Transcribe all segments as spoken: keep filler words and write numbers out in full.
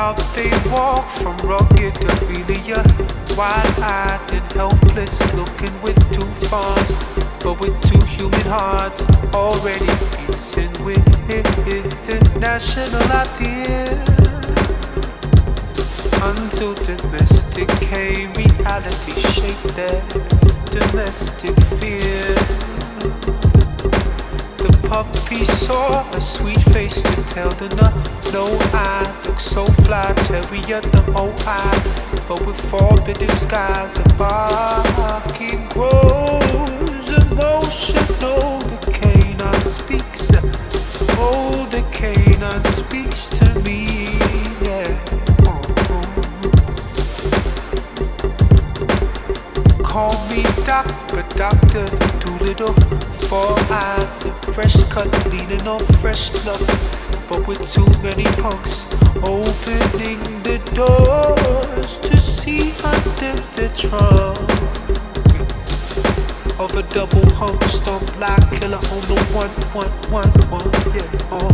Out they walk from rugged Ophelia, wide-eyed and helpless, looking with two fawns, but with two human hearts already beaten with the national idea. Until domestic came, reality shaped their domestic fear. The puppy saw a sweet face to tell the no, no eye. Looked so fly, terrier the whole eye, but with forbidden skies, the barking grows emotional. The canine speaks, oh, the canine speaks to me, yeah. Call me Doc, but Doctor Doolittle. Four eyes, a fresh cut, leaning on fresh love, but with too many punks, opening the doors to see under the trunk of a double hump stomp black killer on the one, one, one, one, yeah, oh.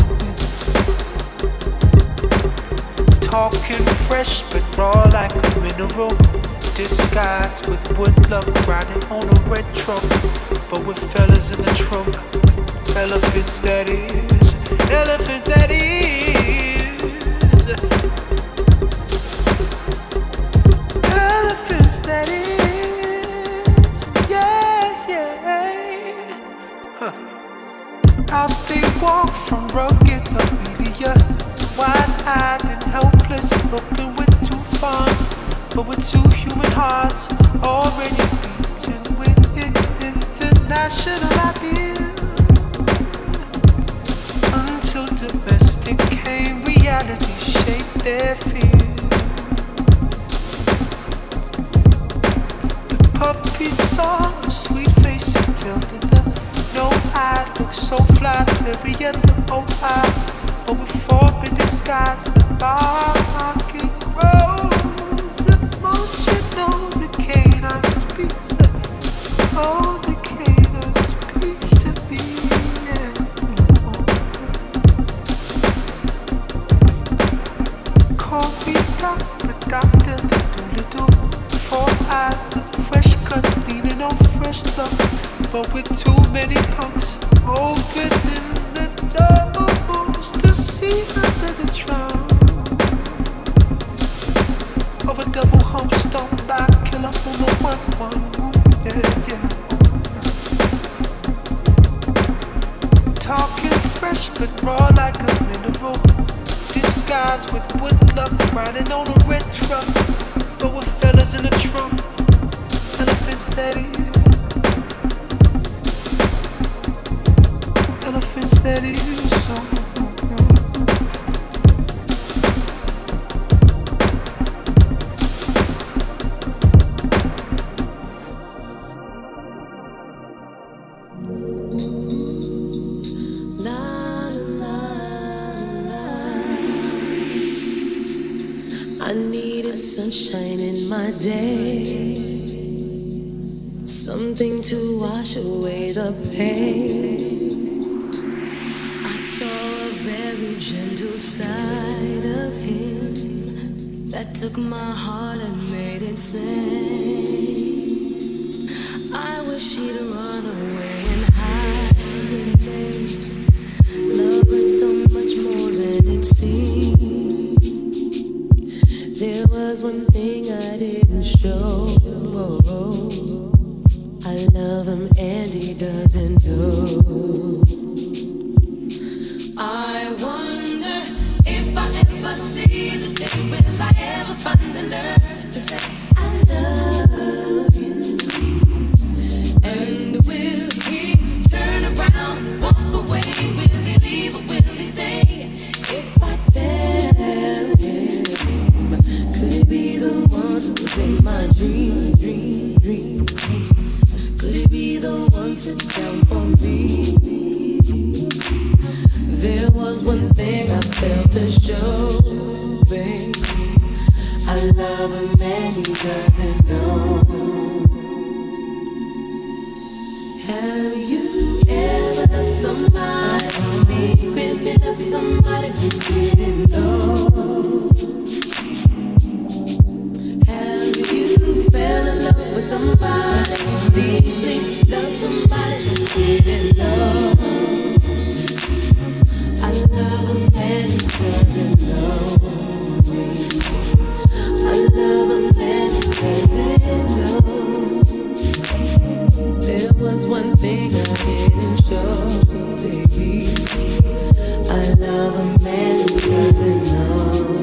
Talking fresh but raw like a mineral, disguised with woodluck, riding on a red truck, but with fellas in the trunk. Elephants that is, elephants that is, elephants that is, yeah, yeah. Huh. Out they walk from rugged Ophelia, wide-eyed and helpless, looking with two fawns, but with two human hearts already beaten with the national idea. Until domestic came, reality shaped their fear. The puppy saw a sweet face and tilted the no eye. Looked so fly, terrier the old eye, but with forbidden skies, the barking grows emotional. The canine speaks, oh, the canine speaks to me, yeah. Call me Doctor, Doctor Doolittle. Four eyes, a fresh cut, leaning on fresh love, but with too many punks, opening the doors to see under the trunk of a double hump stomp back killer on the one, one, yeah, yeah. Talking fresh but raw like a mineral, disguised with woodluck, riding on a red truck, but with fellas in the trunk. Elephants that is, elephants that is, so. I needed sunshine in my day, something to wash away the pain. I saw a very gentle side of him that took my heart and made it sing. I wish he'd run away and hide with me. Love hurts so much more than it seems. There was one thing I didn't show. I love him and he doesn't know. I wonder if I ever see the day, will I ever find the nerve to say I love you? And will he turn around, walk away? Will he leave or will he stay? If I tell him, could it be the one who's in my dream, dream, dreams? Could it be the one sits down for me? There was one thing I failed to show, babe. I love him and he doesn't know. Have you ever love somebody, secretly love somebody who didn't know. Have you fell in love with somebody, deeply love somebody who didn't know? I love a man who doesn't know me. I love a man who doesn't know. There was one thing I didn't show, baby. I love a man who doesn't know.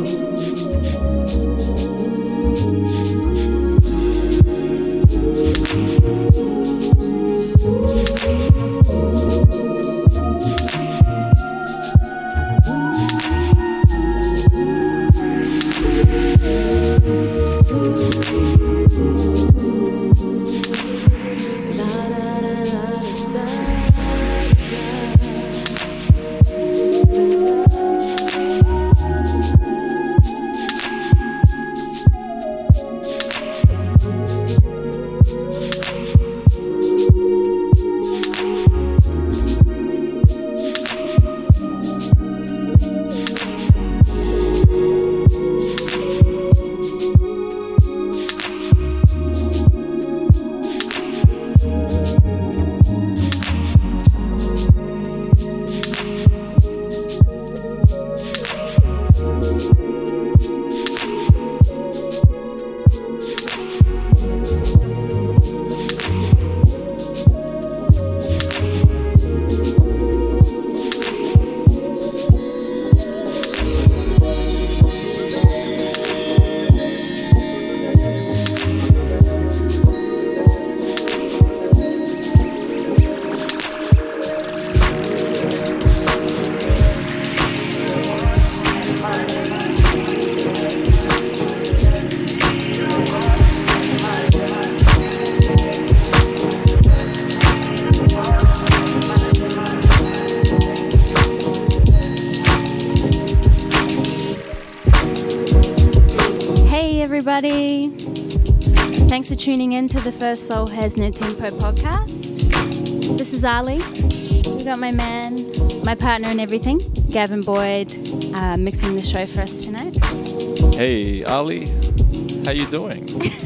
Everybody, thanks for tuning in to the First Soul Has No Tempo podcast. This is Ali. We got my man, my partner and everything, Gavin Boyd, uh, mixing the show for us tonight. Hey Ali, how you doing?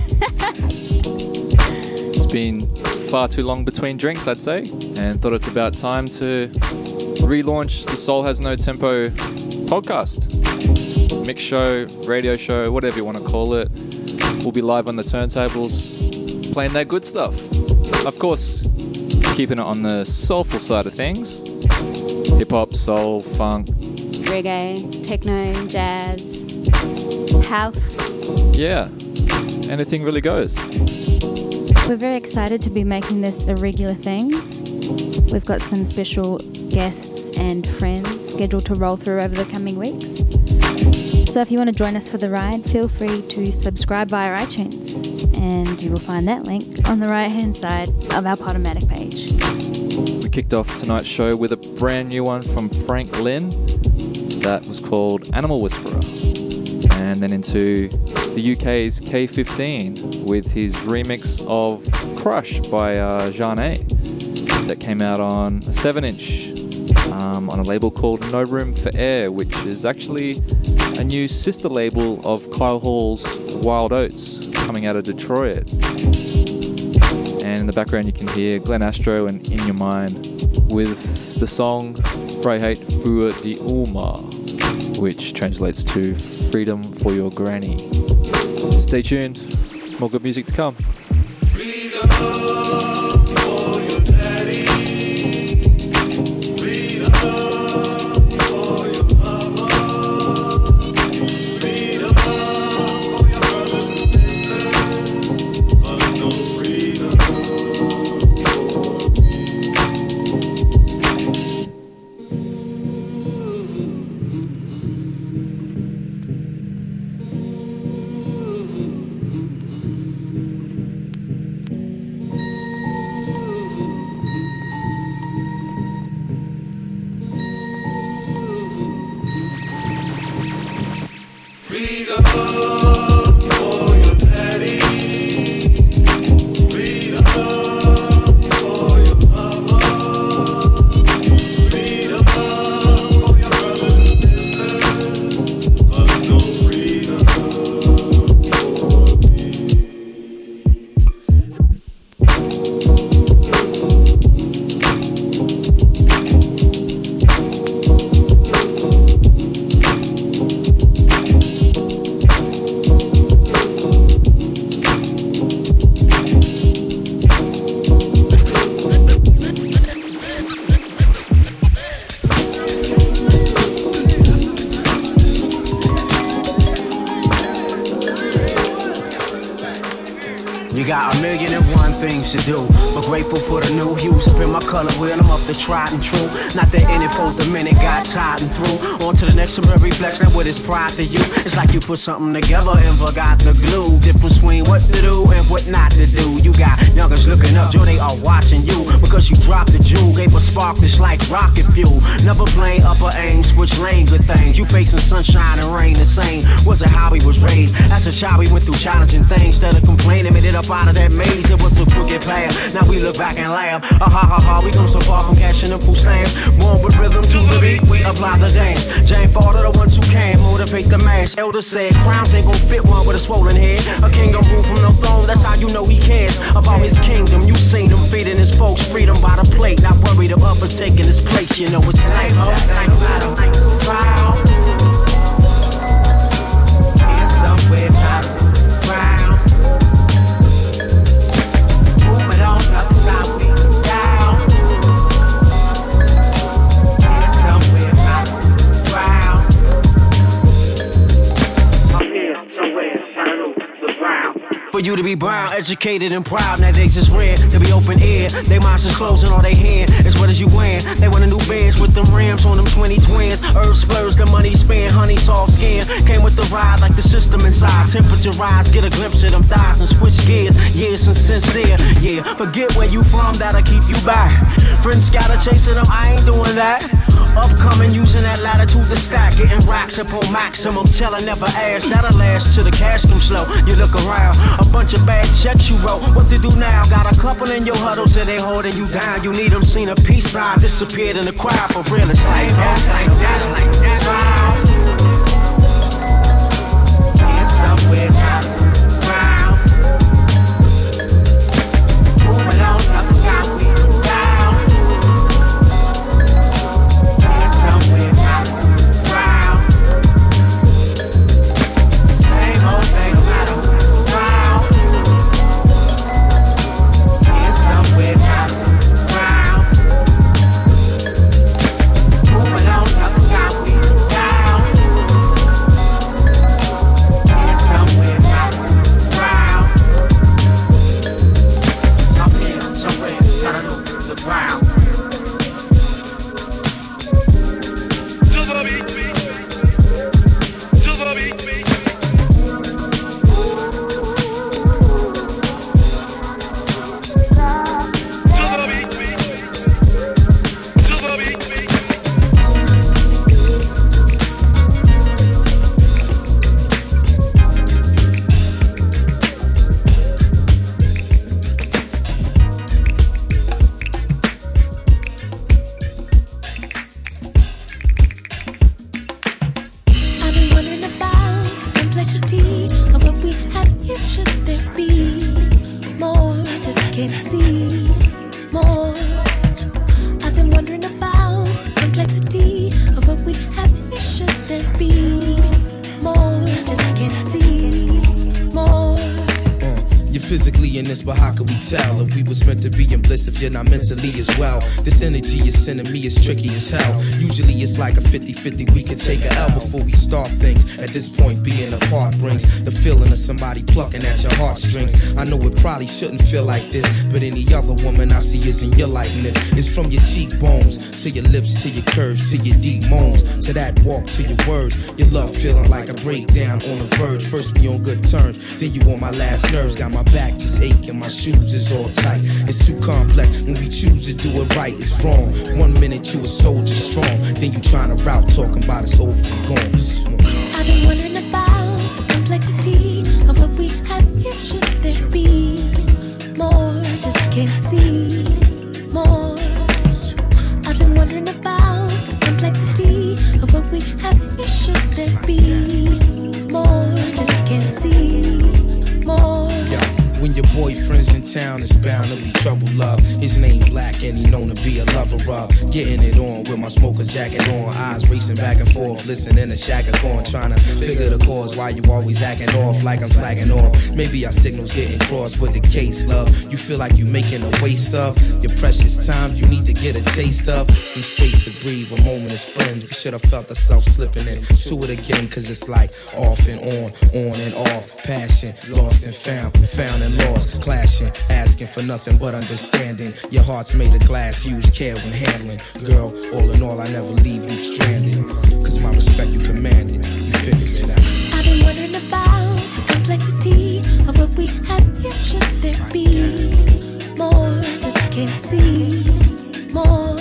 It's been far too long between drinks, I'd say, and thought it's about time to relaunch the Soul Has No Tempo podcast. Mix show, radio show, whatever you want to call it. We'll be live on the turntables, playing that good stuff. Of course, keeping it on the soulful side of things. Hip-hop, soul, funk. Reggae, techno, jazz, house. Yeah, anything really goes. We're very excited to be making this a regular thing. We've got some special guests and friends scheduled to roll through over the coming weeks. So if you want to join us for the ride, feel free to subscribe via iTunes, and you will find that link on the right-hand side of our Podomatic page. We kicked off tonight's show with a brand new one from Frank Lynn that was called Animal Whisperer, and then into the U K's K fifteen with his remix of Crush by uh, Jean A that came out on a seven inch um, on a label called No Room for Air, which is actually a new sister label of Kyle Hall's Wild Oats coming out of Detroit. And in the background you can hear Glenn Astro and In Your Mind with the song Vryheid voor die Oma, which translates to Freedom for Your Granny. Stay tuned, more good music to come. Freedom for your daddy. Freedom for your mama. Freedom for your brothers and sisters. But no freedom for me. You got a million and one things to do, but grateful for the new hues up in my color wheel. I'm up the tried and true. Not that in it for the minute got tired and through. On to the next suburban reflection with its pride to you. It's like you put something together and forgot the glue. Difference between what to do and what not to do. You got youngers looking up, Joe, they are watching you. Because you dropped the jewel, gave a spark that's like rocket fuel. Never blame upper aim, switch lanes with things. You facing sunshine and rain the same. Wasn't how we was raised. As a child we went through challenging things. Instead of complaining, made it up out of that maze. It was a crooked path. Now we look back and laugh. Ah ha ha ha, we come so far from cashing them food stamps. Born with rhythm to the beat, we apply the dance. Jane Fonda, the ones who can motivate the mass. Elder said, crowns ain't gon' fit one with a swollen head. A king don't rule from no throne, that's how you know he cares about his kingdom. You seen him feeding his folks freedom by the plate. Not worried of others taking his place. You know it's same old thing about him. Proud. Here's somewhere about him. Proud. Moving on up the side we down. Here's somewhere about him. Proud. I'm here somewhere about the ground. For you to be brown, educated and proud, nowadays it's rare to be open ear. They minds is closing all they hand. As what as you wearing? They want a new bands with them rims on them twenty twins. Herb splurs, the money spent, honey soft skin. Came with the ride like the system inside. Temperature rise, get a glimpse of them thighs and switch gears. Years and sincere, yeah. Forget where you from, that'll keep you back. Friends scatter chasing them, I ain't doing that. Upcoming using that latitude to stack, getting racks up on maximum. Telling never ask, that'll last till the cash comes slow. You look around, a bunch of bad checks you wrote. What to do now? Got a couple in your huddles that they holding you down. You need them, seen a peace sign, disappeared in the crowd. For real, it's like that, like that, like that. Wow. Here's somewhere down round. Moving on up the side we down. Here's somewhere down round. Same old thing about them. Wow. Here's somewhere down round. Moving on up the side we down. Here's somewhere down round. I'm here somewhere down the ground. I've been wondering about the complexity of what we have here. Should there be more? Just can't see more. I've been wondering about the complexity of what we have here. Should there be more? Just can't see more. You're physically in this, but how could we tell if we was meant to be in bliss if you're not mentally as well? This energy you're sending me is tricky as hell. Usually it's like a fifty-fifty, we can take a L before we start things. At this point, being apart brings the feeling of somebody plucking at your heartstrings. I know it probably shouldn't feel like this, but any other woman I see isn't your likeness. It's from your cheekbones, to your lips, to your curves, to your deep moans, to that walk, to your words. Your love feeling like a breakdown on the verge. First we on good terms, then you on my last nerves. Got my back just aching, my shoes is all tight. It's too complex when we choose to do it right. It's wrong. One minute you a soldier strong, then you trying to route talking about it's over and gone. I've been wondering about the complexity of what we have here. Should there be more? Just can't see more. I've been wondering about the complexity of what we have here. Should there be more? Just can't see more. Yeah. When your boyfriends and town, it's bound to be trouble, love. His name Black and he known to be a lover of getting it on with my smoker jacket on. Eyes racing back and forth, listening to Shaka Khan, trying to figure the cause why you always acting off like I'm slacking off. Maybe our signals getting crossed with the case, love. You feel like you making a waste of your precious time. You need to get a taste of some space to breathe, a moment as friends. We should have felt ourselves slipping into it again, cause it's like off and on, on and off. Passion, lost and found, found and lost. Clashing, asking for nothing but understanding. Your heart's made of glass, use care when handling. Girl, all in all, I never leave you stranded, cause my respect you commanded. You figure it out. I've been wondering about the complexity of what we have here. Should there be more? Just can't see more.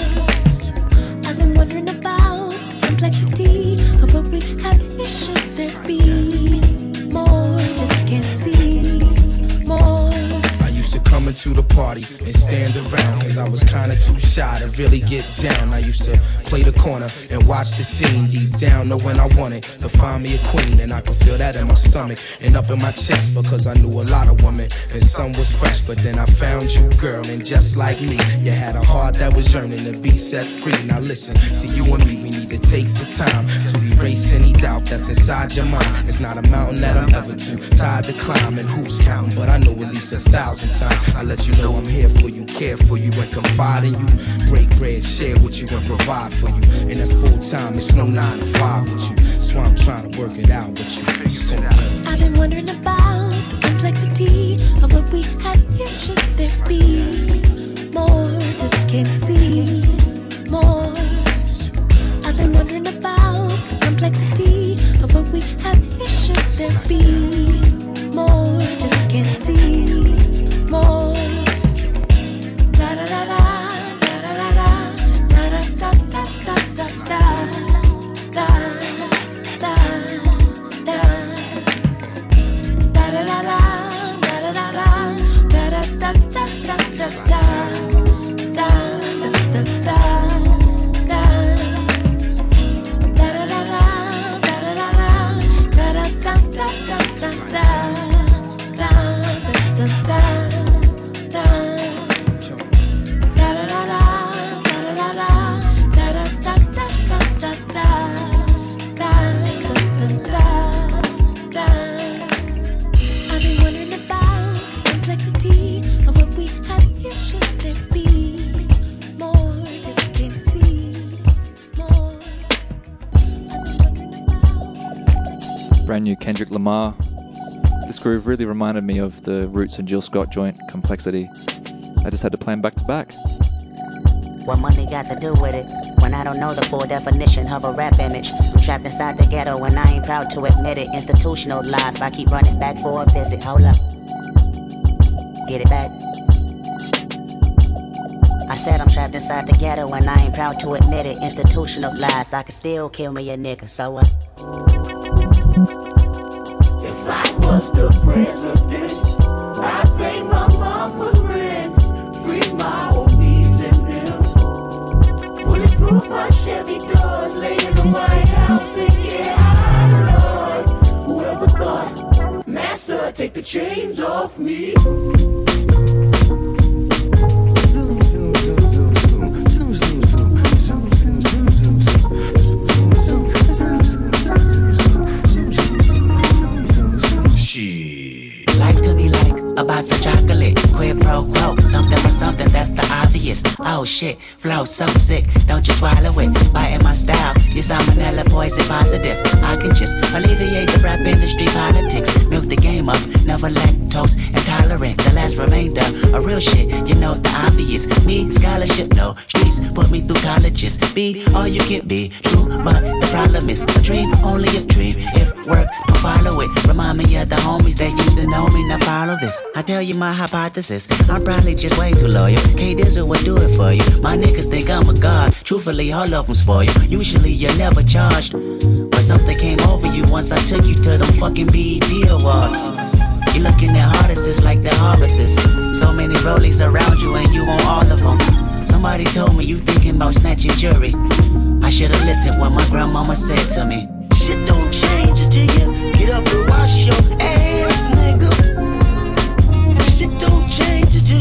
I've been wondering about the complexity of what we have here. Should there be more? Just can't see more. I used to come into the party and stand around, cause I was kinda too shy to really get down. I used to play the corner and watch the scene, deep down knowing I wanted to find me a queen. And I could feel that in my stomach and up in my chest, because I knew a lot of women and some was fresh. But then I found you, girl, and just like me, you had a heart that was yearning to be set free. Now listen, see you and me, we need to take the time to erase any doubt that's inside your mind. It's not a mountain that I'm ever too tired to climb, and who's counting, but I know at least a thousand times I let you know I'm here for you, care for you, and confide in you. Break bread, share with you, and provide for you. And that's full time, it's no nine to five with you. That's why I'm trying to work it out with you. I've been wondering about the complexity of what we have here. Should there be more? Just can't see more. I've been wondering about the complexity of what we have here. Should there be more? Just can't see more. Da da da da. Brand new Kendrick Lamar. This groove really reminded me of the Roots and Jill Scott joint, Complexity. I just had to play them back to back. What money got to do with it? When I don't know the full definition of a rap image. I'm trapped inside the ghetto and I ain't proud to admit it. Institutionalized, I keep running back for a visit. Hold up. Get it back. I said I'm trapped inside the ghetto and I ain't proud to admit it. Institutionalized, I can still kill me a nigga, so what? If I was the president, I'd pay my mama's rent, free my homies and them, bulletproof my Chevy doors, lay in the White House and get high, Lord. Whoever thought, Master, take the chains off me. Life to me like a box of chocolate, quid pro quo, something for something, that's the obvious. Oh shit, flow so sick, don't you swallow it. Biting my style, you salmonella poison positive. I can just alleviate the rap industry politics. Milk the game up, never lactose intolerant. The last remainder, a real shit, you know the obvious. Me, scholarship, no, streets put me through colleges. Be all you can be, true, but the problem is a dream, only a dream. If work, don't follow it. Remind me of the homies that used to know me, now follow this. I tell you my hypothesis, I'm probably just way too loyal. K-Dizzle would do it for you. My niggas think I'm a god. Truthfully, all of them spoil you. Usually you're never charged, but something came over you once I took you to them fucking B E T awards. You looking at artists like they're harvests. So many rollies around you and you want all of them. Somebody told me you thinking about snatching jewelry. I should've listened what my grandmama said to me. Shit don't change until you get up and wash your ass, nigga. Shit don't change until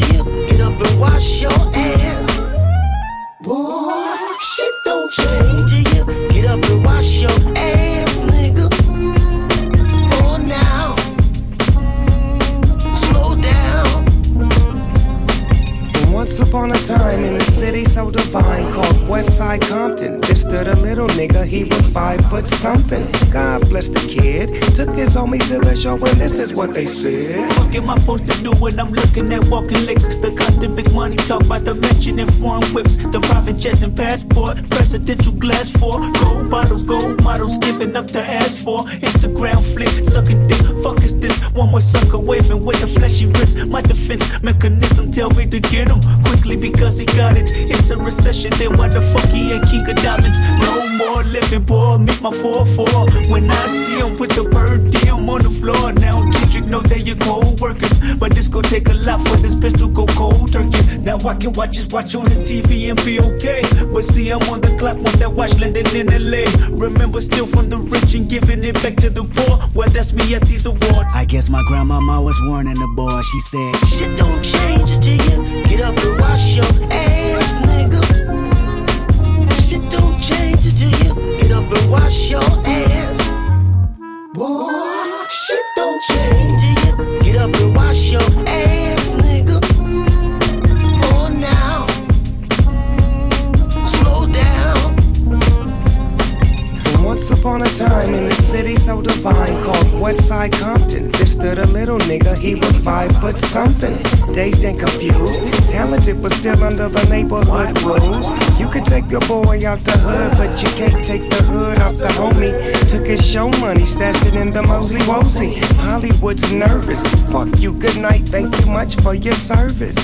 upon a time in the city so divine called Westside Compton. This stood a little nigga, he was five foot something. God bless the kid, took his homies to the show and this is what they said. What am I supposed to do when I'm looking at walking licks? The constant big money talk about the mansion and foreign whips, the private jets and passport, presidential glass for gold bottles, gold models, giving up the ass for Instagram flick, sucking dick. Fuck is this? One more sucker waving with a flashy wrist. My defense mechanism tell me to get him quickly because he got it. It's a recession, then why the fuck he ain't king of diamonds? No more living poor, meet my four four. When I see him with the bird diem on the floor, now Kendrick know they your co-workers, but this gon' take a lot for this pistol go cold turkey. Now I can watch his watch on the T V and be okay, but see I'm on the clock once that watch landing in L A. Remember still from the rich and giving it back to the poor. Well, that's me at these awards. I guess my grandmama was warning the boy. She said, shit don't change until you get up and wash your ass, nigga. Shit don't change until you get up and wash your ass. Boy, shit don't change till you get up and wash your ass, nigga. Oh, now, slow down. Once upon a time in the city so divine called Westside Compton. This stood a little nigga, he was five foot something. Dazed and confused, talented but still under the neighborhood rules. You could take your boy out the hood, but you can't take the hood out the homie. Took his show money, stashed it in the mosey wosey. Hollywood's nervous, fuck you, good night, thank you much for your service.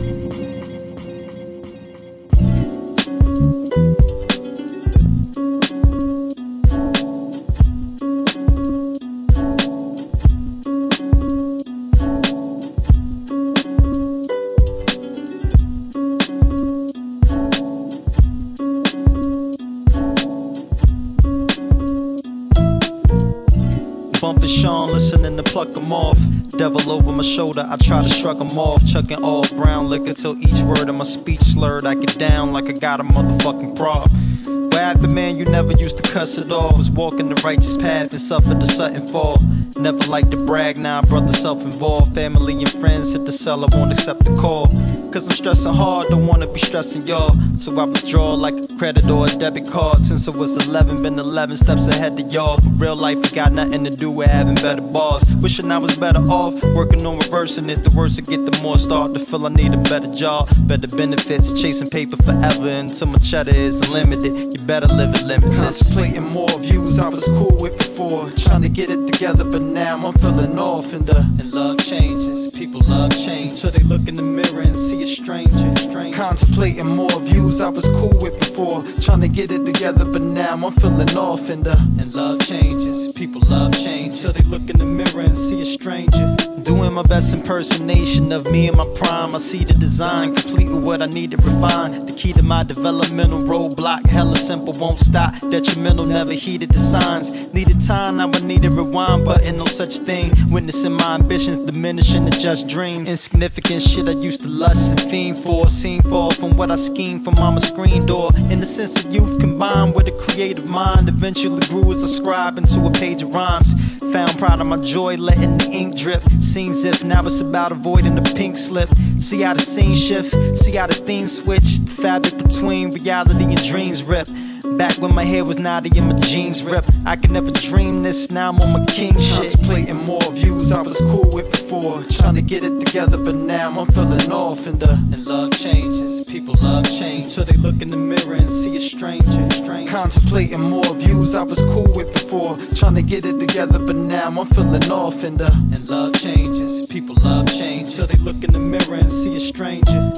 Sean, listening to pluck 'em off. Devil over my shoulder, I try to shrug 'em off. Chucking all brown liquor till each word of my speech slurred. I get down like I got a motherfucking prop. Where at the man you never used to cuss at all. Was walking the righteous path and suffered the sudden fall. Never like to brag, now brother self-involved. Family and friends hit the cell, I won't accept the call. Cause I'm stressing hard, don't wanna be stressing y'all. So I withdraw like a credit or a debit card. Since I was eleven, been eleven steps ahead of y'all. But real life ain't got nothing to do with having better bars. Wishing I was better off, working on reversing it. The worse I get, the more I start to feel I need a better job. Better benefits, chasing paper forever until my cheddar is unlimited. You better live it limitless. Contemplating more views I was cool with before. Trying to get it together, but now I'm feeling off. And, uh, and love changes, people love change. Till they look in the mirror and see a stranger, stranger. Contemplating more views I was cool with before. Trying to get it together, but now I'm feeling off. And, uh, and love changes, people love change. Till they look in the mirror and see a stranger. Doing my best impersonation of me in my prime. I see the design, complete with what I need to refine. The key to my developmental roadblock, hella simple, won't stop. Detrimental, never heeded the signs. Needed time, now I need a rewind button, no such thing. Witnessing my ambitions diminishing to just dreams. Insignificant shit I used to lust and fiend for. Seen fall from what I schemed from mama's screen door. Innocence of youth combined with a creative mind. Eventually grew as a scribe into a page of rhymes. Found pride in my joy, letting the ink drip. Seems if now it's about avoiding the pink slip. See how the scene shift, see how the themes switch. The fabric between reality and dreams rip. Back when my hair was naughty and my jeans rip. I could never dream this, now I'm on my king shit. Contemplating more views I was cool with before. Trying to get it together, but now I'm feeling off. And, uh, and love changes, people love change. Till they look in the mirror and see a stranger, stranger. Contemplating more views I was cool with before. Trying to get it together, but now I'm feeling off. And, uh, and love changes, people love change. Till they look in the mirror and see a stranger.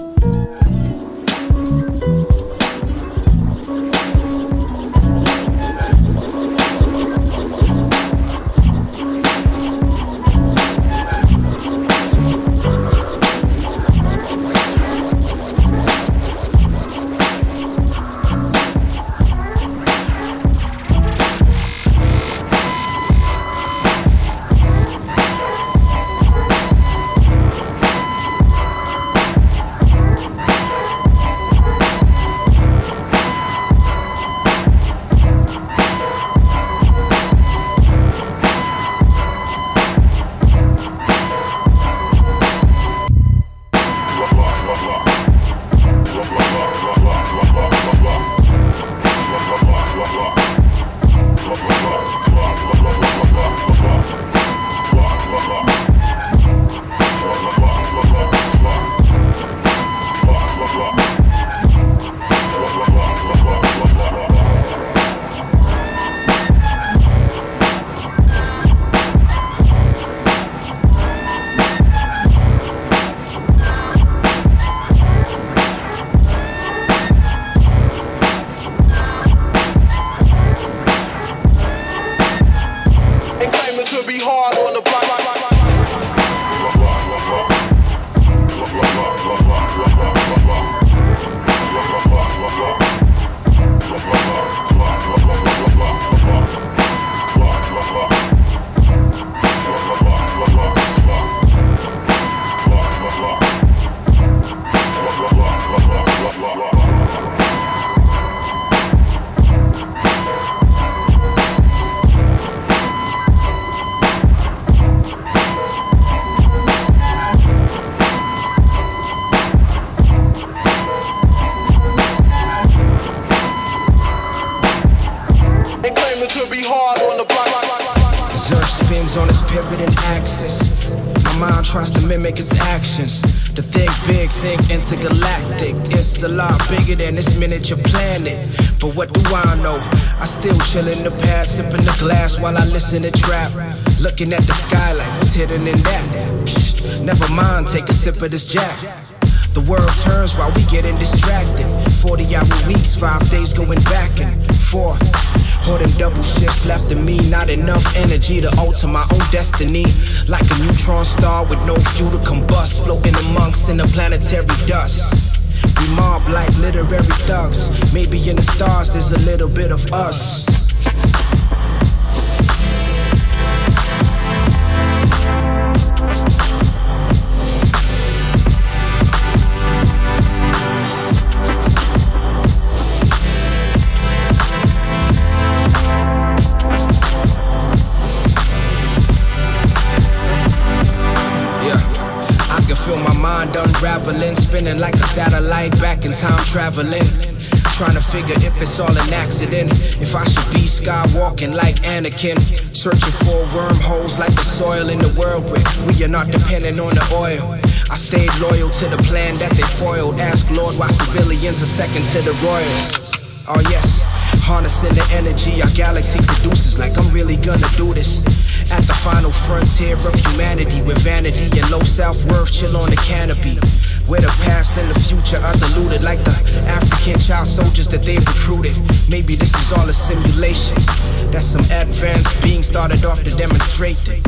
axis. My mind tries to mimic its actions. To think big, think intergalactic. It's a lot bigger than this miniature planet. But what do I know? I still chill in the pad, sipping the glass while I listen to trap. Looking at the sky like what's hidden in that. Psh, never mind, take a sip of this jack. The world turns while we getting distracted. forty hour weeks, five days going back and forth. All them double shifts left in me, not enough energy to alter my own destiny. Like a neutron star with no fuel to combust, floating amongst interplanetary dust. We mob like literary thugs. Maybe in the stars there's a little bit of us. Unraveling, spinning like a satellite, back in time traveling. Trying to figure if it's all an accident, if I should be skywalking like Anakin, searching for wormholes like the soil in the world where we are not dependent on the oil. I stayed loyal to the plan that they foiled. Ask Lord why civilians are second to the royals. Oh yes, harnessing the energy our galaxy produces, like I'm really gonna do this. At the final frontier of humanity, where vanity and low self-worth chill on the canopy, where the past and the future are diluted like the African child soldiers that they recruited. Maybe this is all a simulation that some advanced being started off to demonstrate it.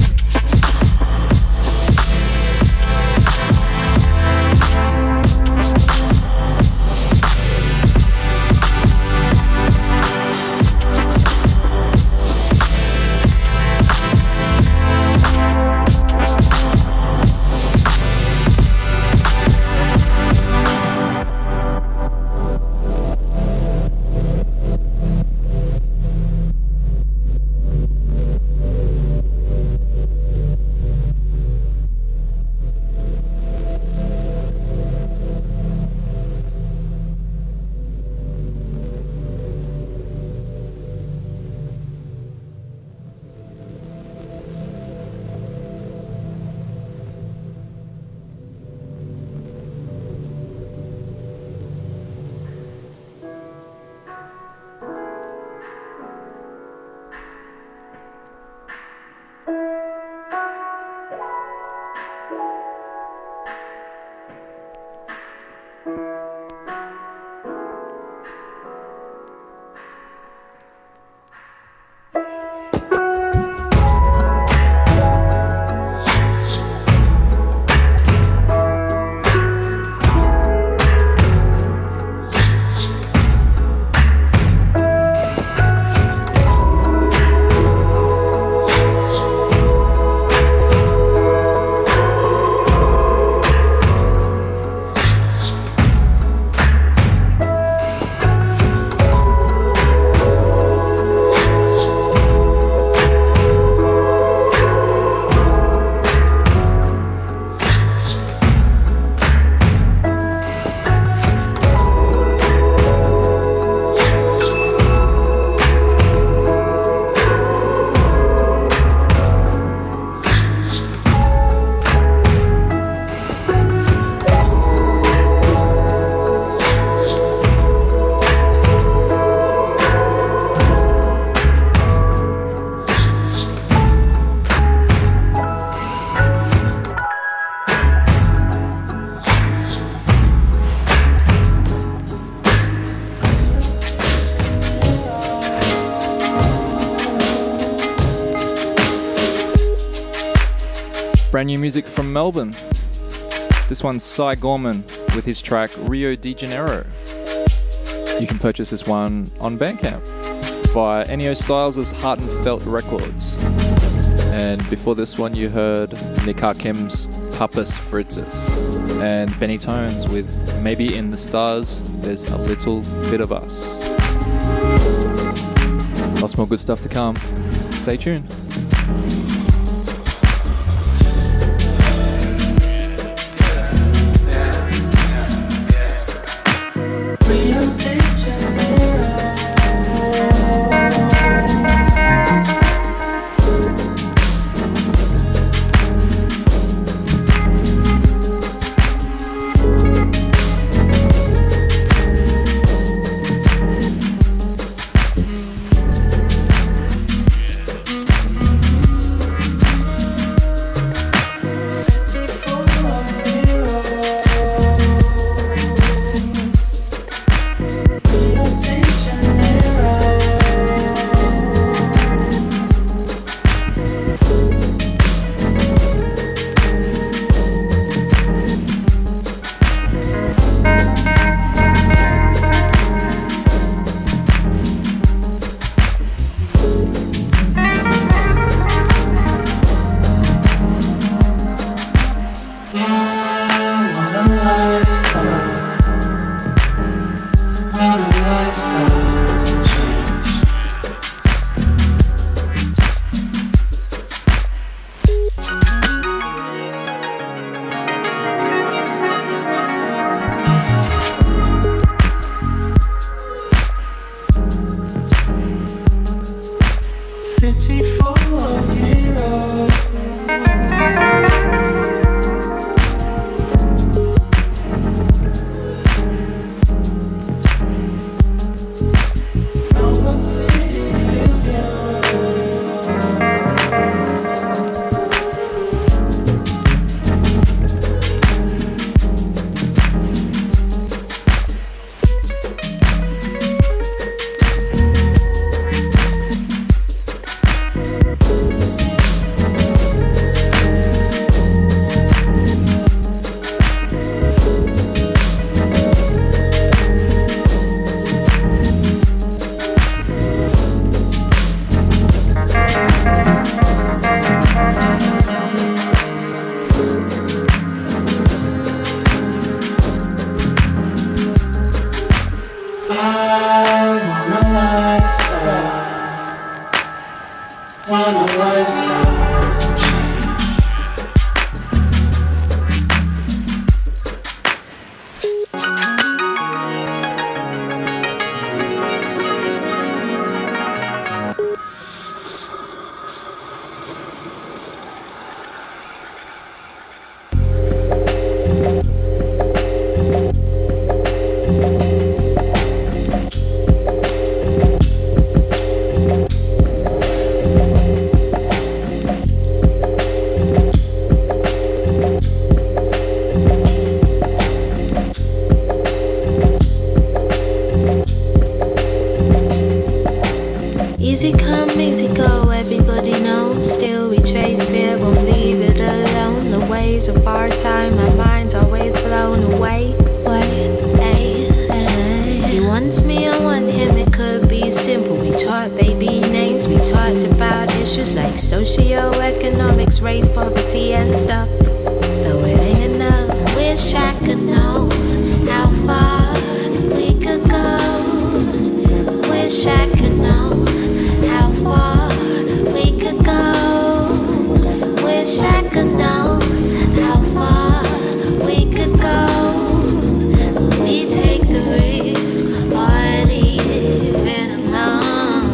Brand new music from Melbourne. This one's Cy Gorman with his track Rio de Janeiro. You can purchase this one on Bandcamp via Ennio Styles' Heart and Felt Records. And before this one you heard Nick Hakim's Papas Fritzes and Benny Tones with Maybe in the Stars There's a Little Bit of Us. Lots more good stuff to come. Stay tuned. Easy come, easy go, everybody knows. Still we chase it, won't leave it alone. The ways of our time, my mind's always blown away. Wait, ay, ay. He wants me, I want him, it could be simple. We taught baby names, we talked about issues like socioeconomics, race, poverty and stuff. Though it ain't enough, wish I could know how far we could go. Wish I could know how far we could go. Wish I could know how far we could go. Will we take the risk or leave it alone?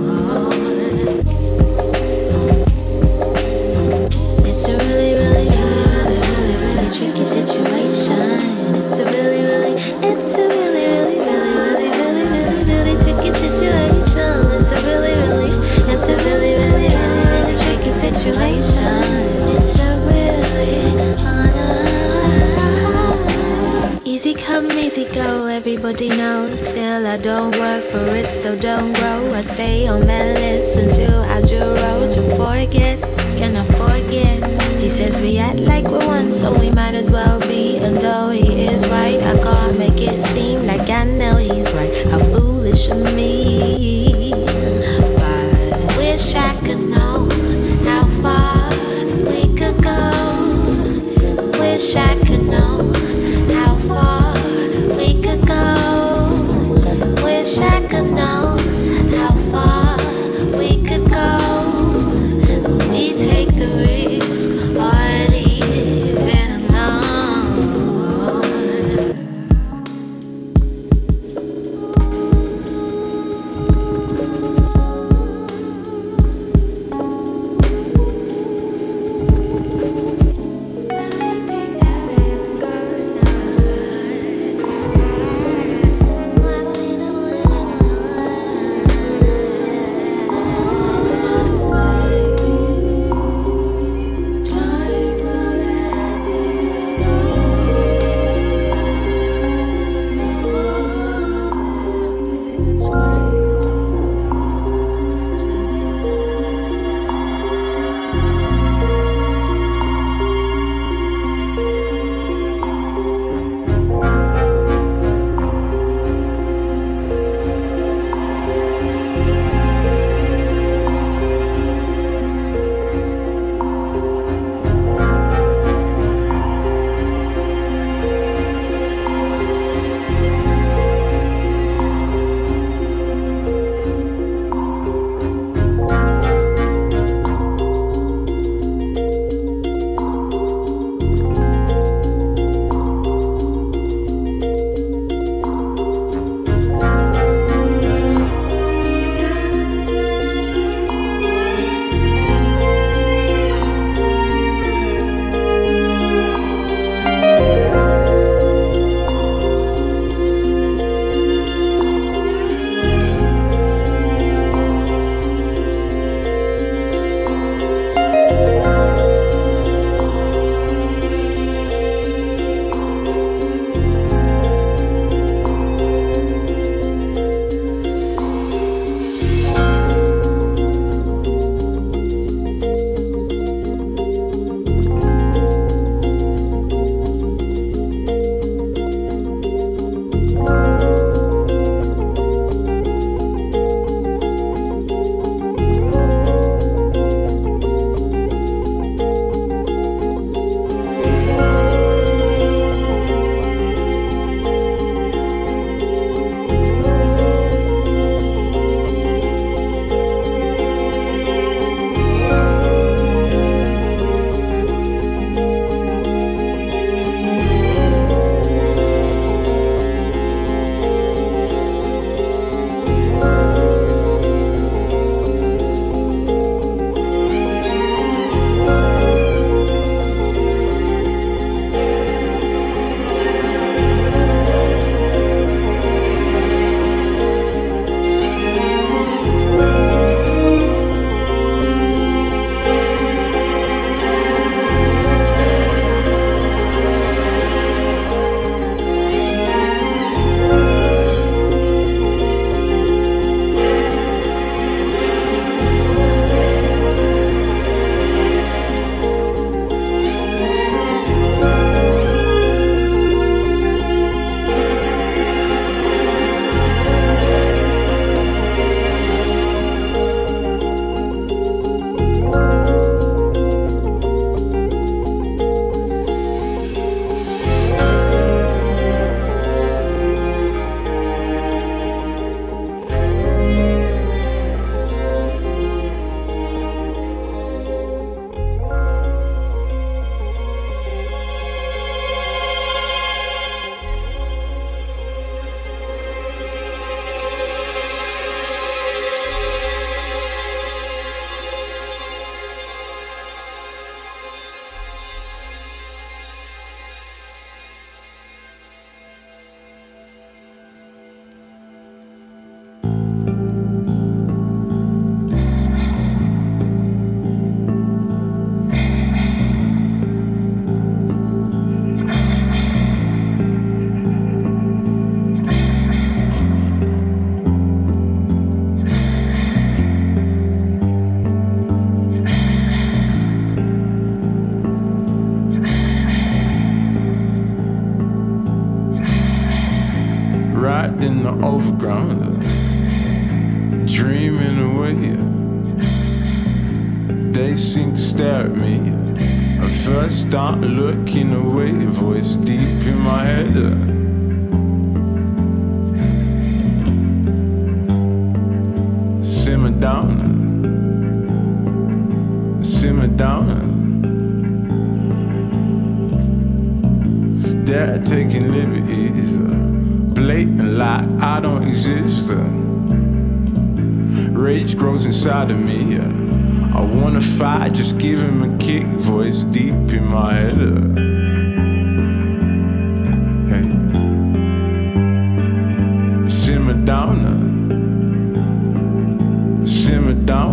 It's a really, really, really, really, really, really tricky situation. It's a really, really, it's a really, really, really, really, really, really, really tricky situation. It's a really, really, it's a really, really, really, really tricky situation. It's a really, uh, easy come, easy go, everybody knows. Still I don't work for it, so don't grow. I stay on my list until I juro to forget. Can I forget? He says we act like we're one, so we might as well be. And though he is right, I can't make it seem like I know he's right. How foolish of me. But wish I could know how far we could go. Wish I could know how far we could go. Wish I could know how far we could go. Will we take the risk or leave it alone? Will we take that risk or not? trapped in the overground, dreaming away. They seem to stare at me. I first start looking away, voice deep in my head. Simmer down, simmer down. They're taking liberties, blatant like I don't exist. Rage grows inside of me. I wanna fight, just give him a kick, voice deep in my head. Hey, simmer down, simmer down.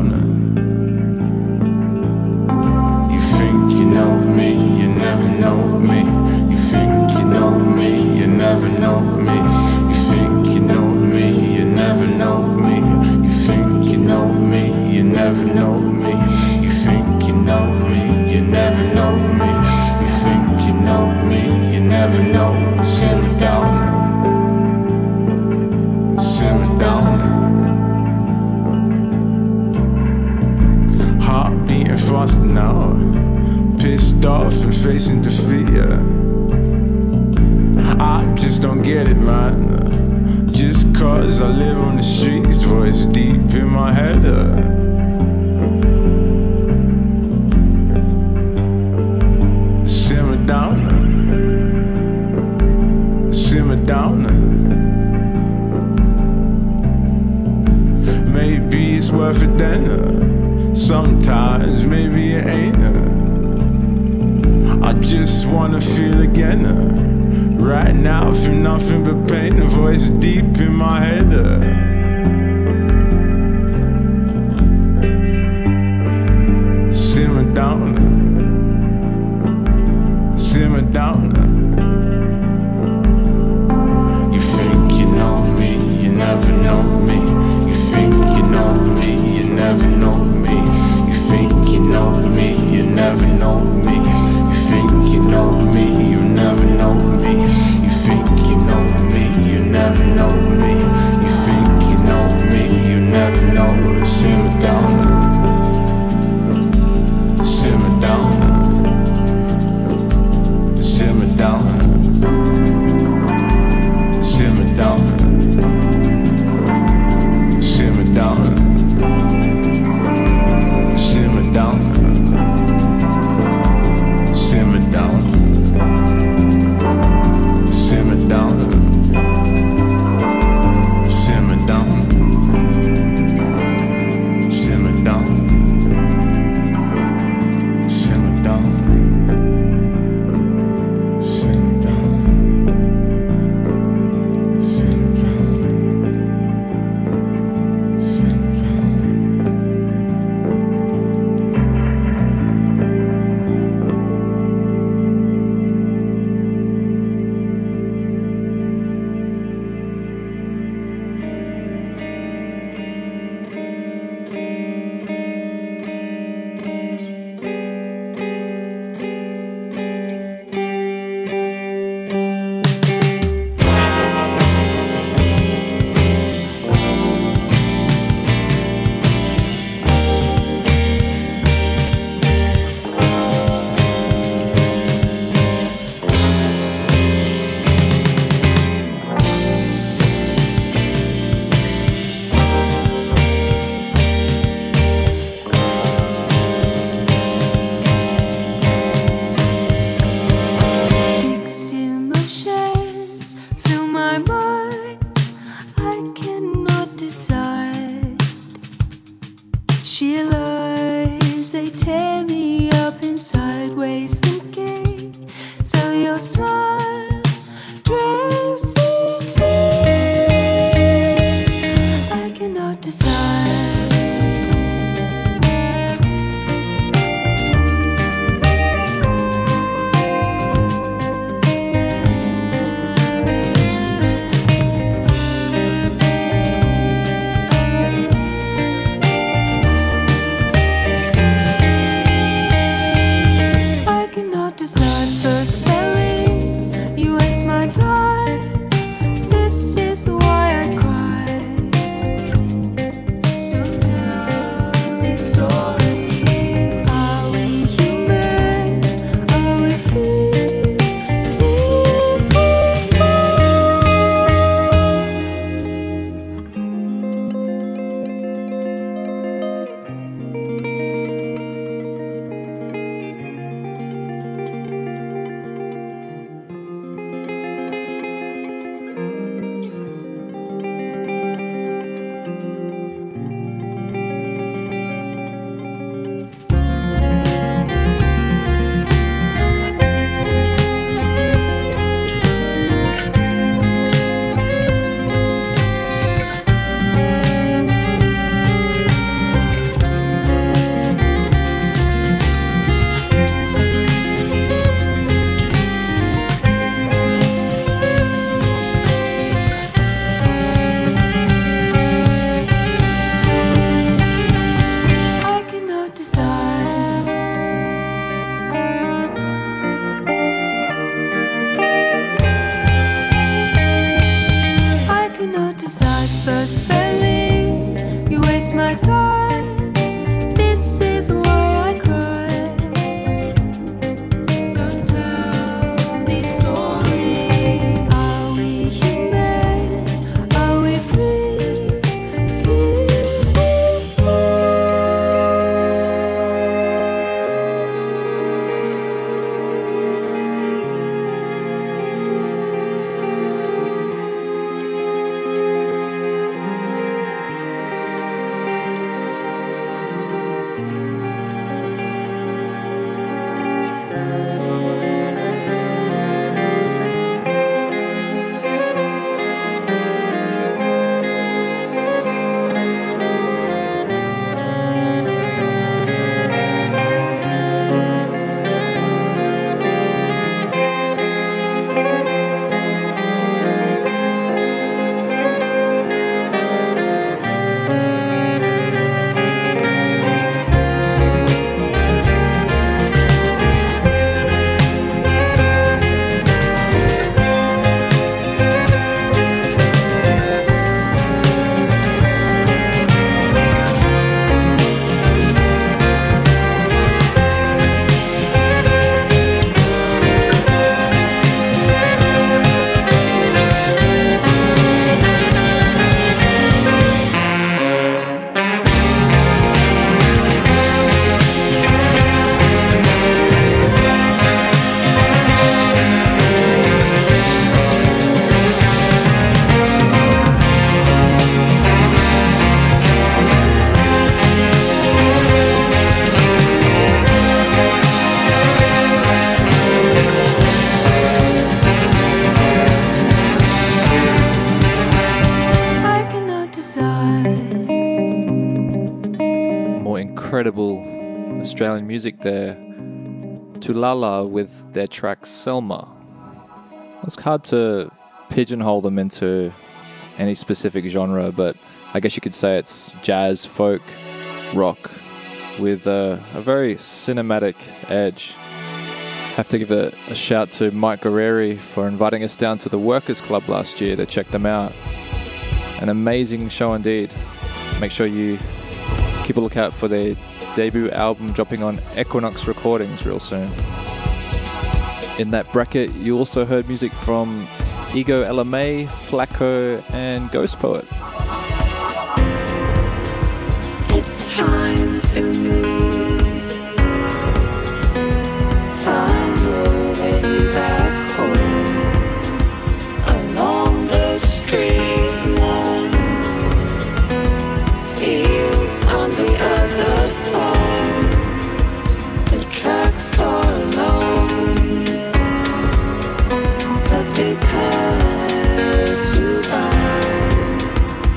You think you know me, you never know me. You think you know me, you never know me. You think you know me, you never know me. You think you know me, you never know me. You think you know me, you never know me. You think you know me, you never know. Simmer down, simmer down. Heart beating fast now, pissed off and facing defeat. I just don't get it, man. Just cause I live on the streets, voice deep in my head. Simmer down, simmer down. Maybe it's worth it then. Sometimes maybe it ain't. I just wanna feel again. Right now I feel nothing but pain, a voice deep in my head. Simmer down, simmer down. You think you know me, you never know me. You think you know me, you never know me. You think you know me, you never know me. You think you know me, you never know me. You think you know me, you never know me. You think you know me, you never know. Simmer down, simmer down, simmer down, simmer down, simmer down, simmer down, simmer down. Simmer down, simmer down, simmer down, simmer down, simmer down, simmer down, simmer down. Decide first spelling incredible Australian music there. Tulala with their track Selma. It's hard to pigeonhole them into any specific genre, but I guess you could say it's jazz, folk, rock, with a, a very cinematic edge. Have to give a, a shout to Mike Guerrieri for inviting us down to the Workers Club last year to check them out. An amazing show indeed. Make sure you keep a lookout for their debut album dropping on Equinox Recordings real soon. In that bracket, you also heard music from Ego L M A, Flacco, and Ghost Poet. It's time to move. Find your way back home along the street line. Fields on the other side. The tracks are alone, but they pass you by.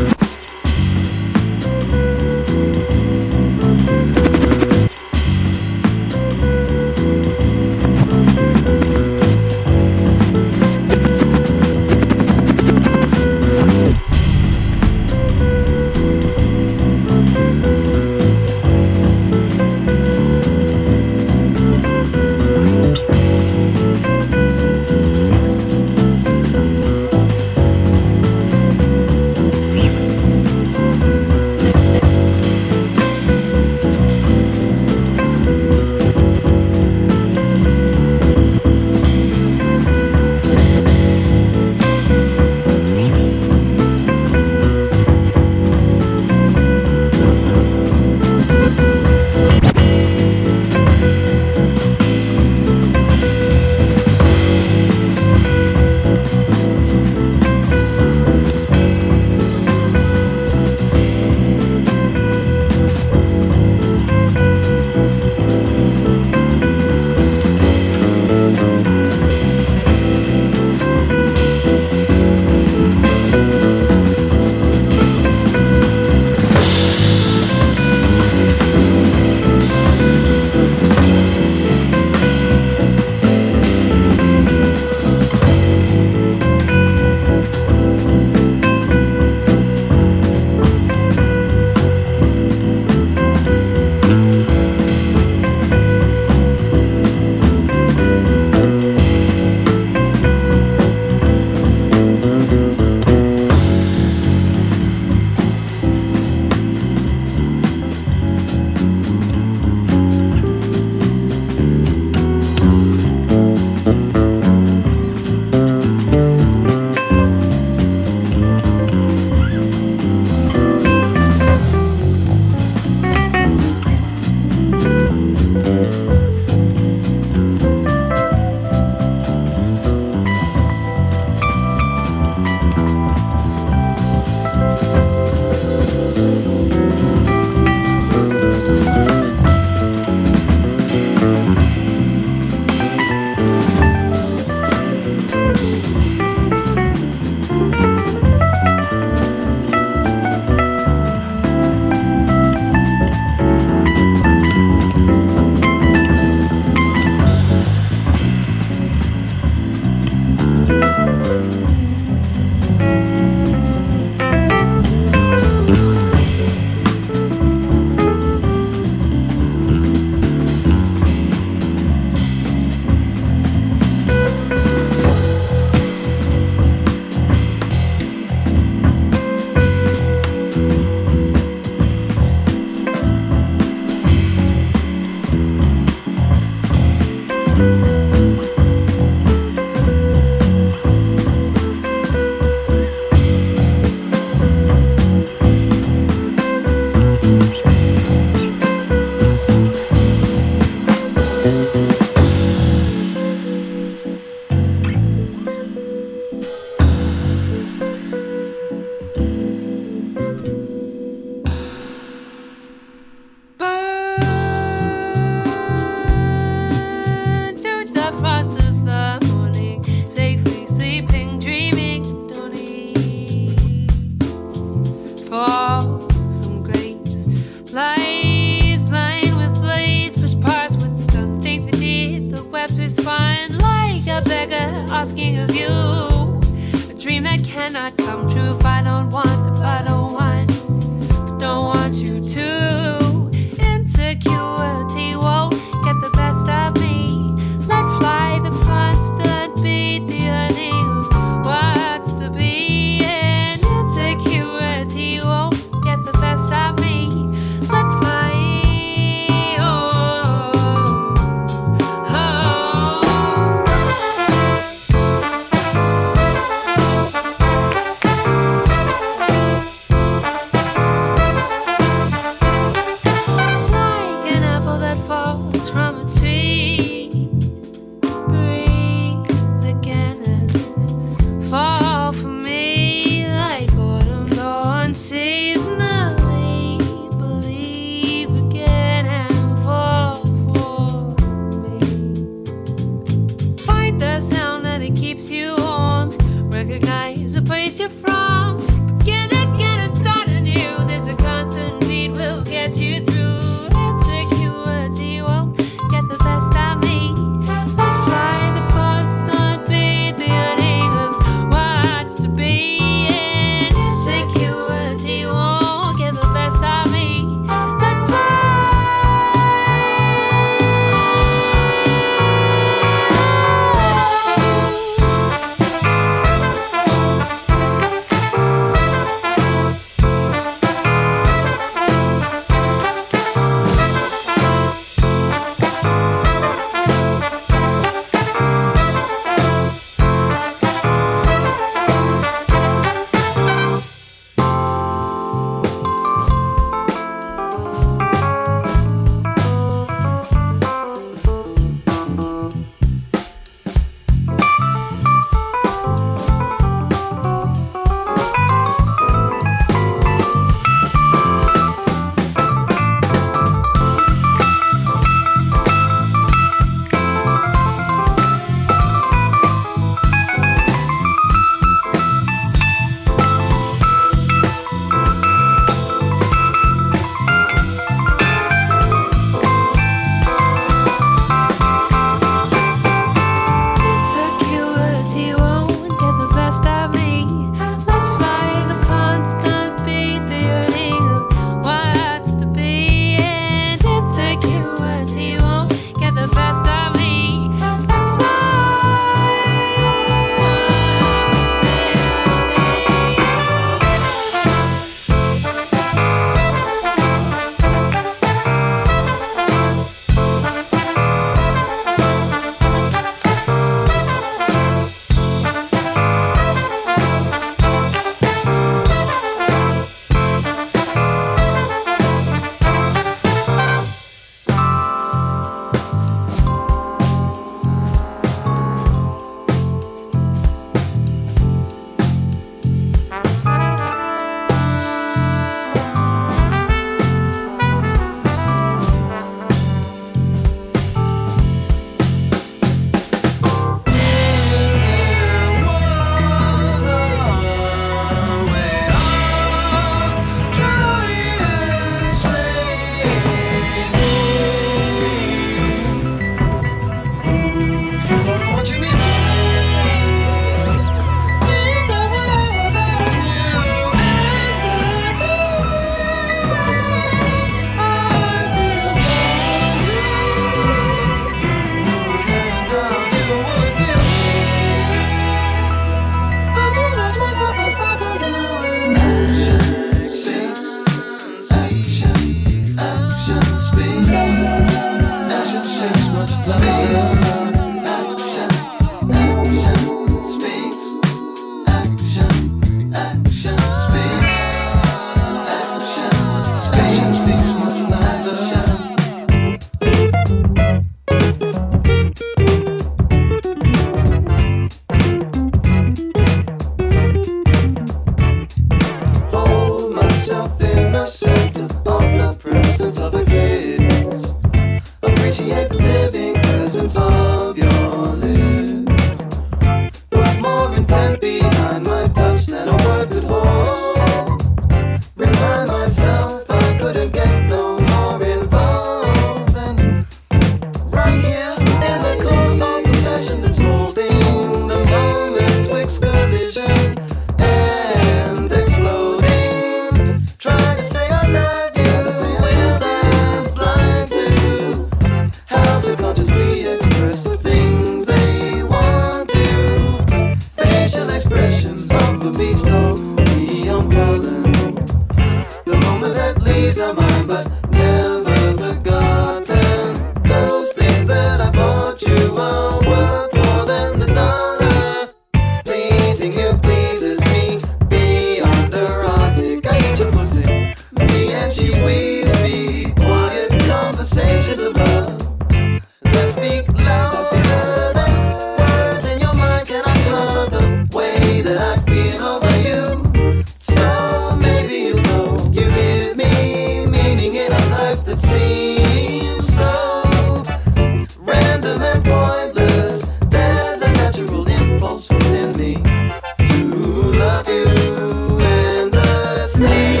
your lips. Put more intent behind my touch than a word could hold. Remind myself I couldn't get no more involved than right here in the cold of passion that's holding the moment twixt collision and exploding. Try to say I love you with eyes blind to how to consciously express the things they want to. Facial expressions of the beast of neon color. The moment that leaves our mind but never forgotten. Those things that I bought you are worth more than the dollar. Pleasing you pleases me beyond erotic. I eat your pussy, me and she we speak quiet conversations of love that speak louder than words in your mind. Can I flood the way that I feel over you? So maybe you know you give me meaning in a life that seems so random and pointless. There's a natural impulse within me to love you endlessly.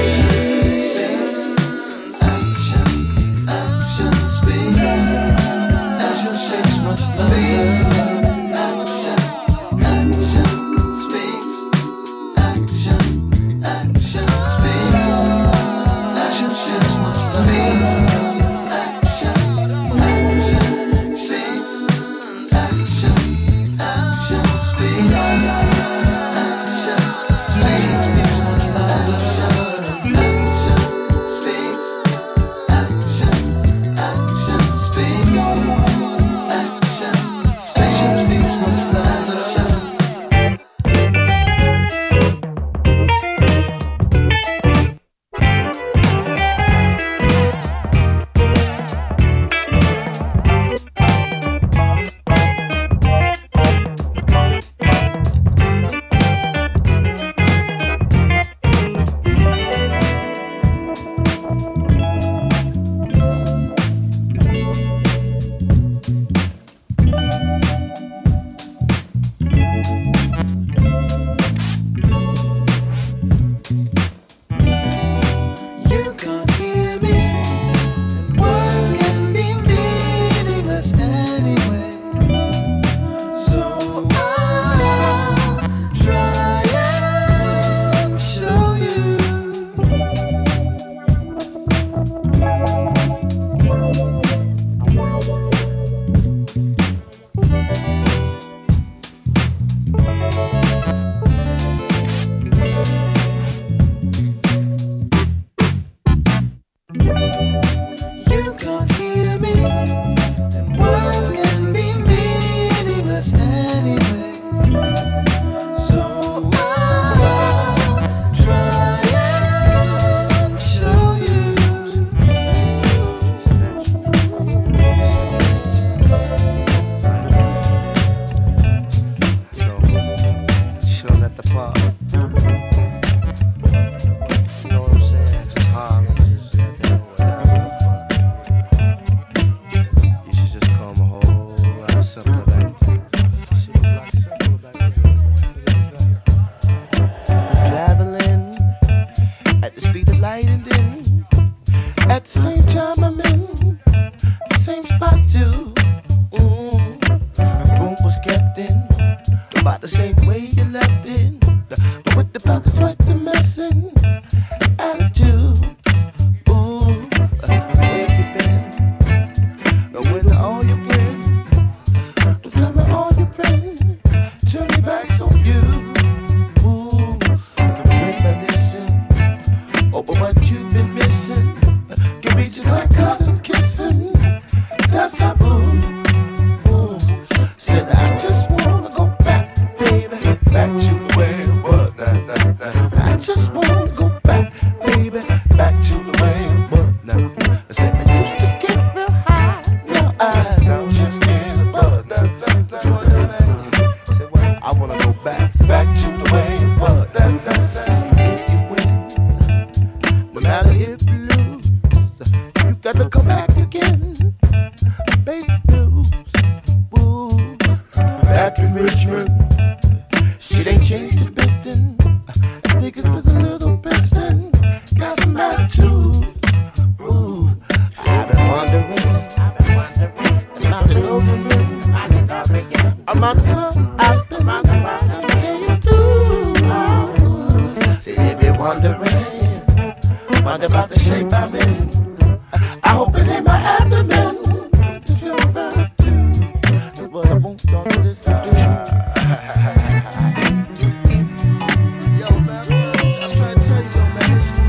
Action, action speaks. Action shakes much speaks. Action, action speaks. Action, action speaks. Action shakes much speaks. Action, action speaks. Action, action speaks. Action speaks much louder. Action speaks. Action, action speaks. Action, action speaks much louder. You can't hear me, and words can be meaningless anyway. So I'll try and show you. You can't hear me, and words can be meaningless anyway. So I'll try and show you. Chillin' at the park. You know what I'm saying? Just hollering, just yeah, whatever the fuck. You should just come a whole lot simpler back then. Shit was like simpler back then. Traveling at the speed of light, and then at the same time I'm in the same spot too. Mm. Room was kept in about the same way you left it, but with the pockets right to messing attitude. Ooh, where you been? And where all you been? Don't tell me all you been. Turn me back on you. Ooh, reminiscing over what you've been missing. Give me just like cousins kissing. That's taboo. Ooh, said I just wanna go back, baby, back to the way it was. Nah, nah, nah. I back in Richmond. Shit ain't changed a bit then. Niggas was a little piston. Got some attitude. Ooh, I've been wondering. About the opening. I'm on the I've been wondering too. See if you're wondering, wonder about the shape I'm in. I hope it ain't my abdomen that you're referring to. That's what I want y'all to listen to. Yo, man, I'm trying to tell you, yo, man, this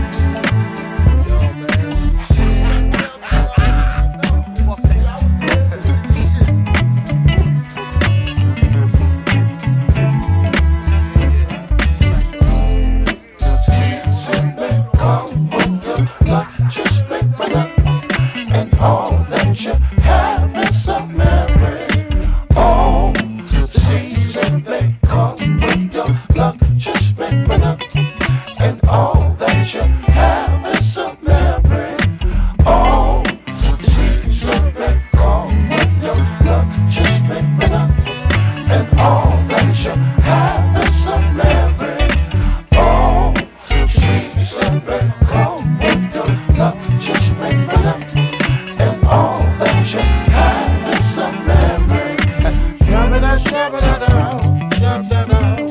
all that you have is a memory. All the season may come with your luck, just make me up. And all that you have is a memory. All the season may come with your luck, just make me up. And all that you have is a memory. All the season may come with your luck, just make me up. And all that you have is a memory. Shabba-da, shabba-da-da, shabba-da-da,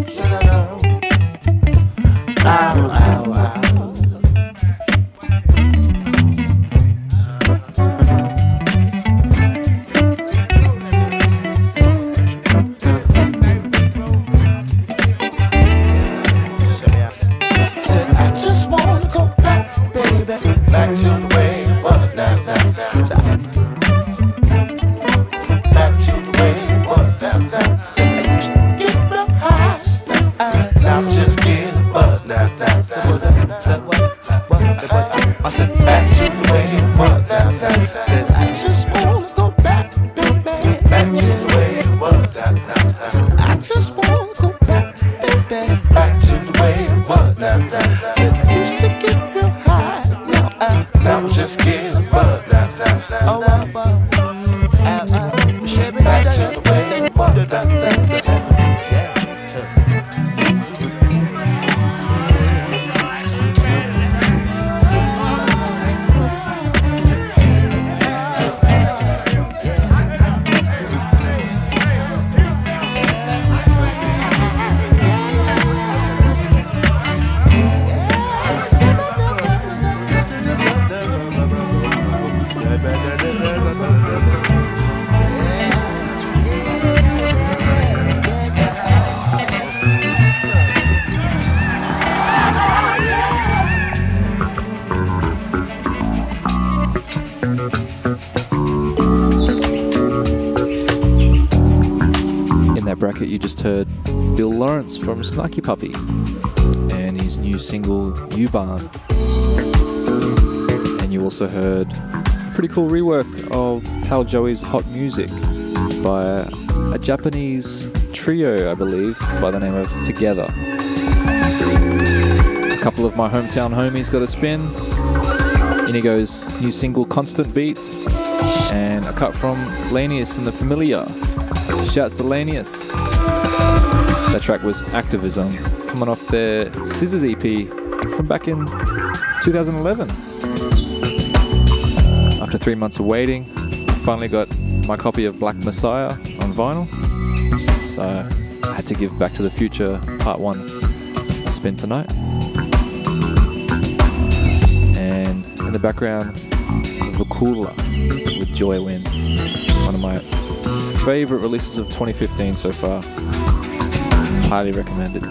shabba-da-da. Ow, ow, ow. Said I just wanna go back, baby, back to the way it was now, now, now. Back to the way it was now, now. Get real high, now, now I'm just getting buzzed now, now, now. I said back to the way it was now, now. Said I just wanna go back, baby, back to the way it was now, now. I just wanna go back, baby, back to the way it was now, now. Said I used to get real high, now I, now I'm just getting buzzed now, now, now. Oh, I, I, I, I, back to the way it was now, now, now. In that bracket, you just heard Bill Lawrence from Snarky Puppy and his new single U-Bahn. And you also heard a pretty cool rework of Pal Joey's Hot Music by a, a Japanese trio, I believe, by the name of Together. A couple of my hometown homies got a spin. Inigo's new single Constant Beats, and a cut from Lanius and the Familiar. Shouts to Lanius. That track was Activism, coming off their Scissors E P from back in two thousand eleven. After three months of waiting, I finally got my copy of Black Messiah on vinyl, so I had to give Back to the Future Part one a spin tonight. And in the background, Vakula with Joy Win, one of my favorite releases of twenty fifteen so far. Highly recommended.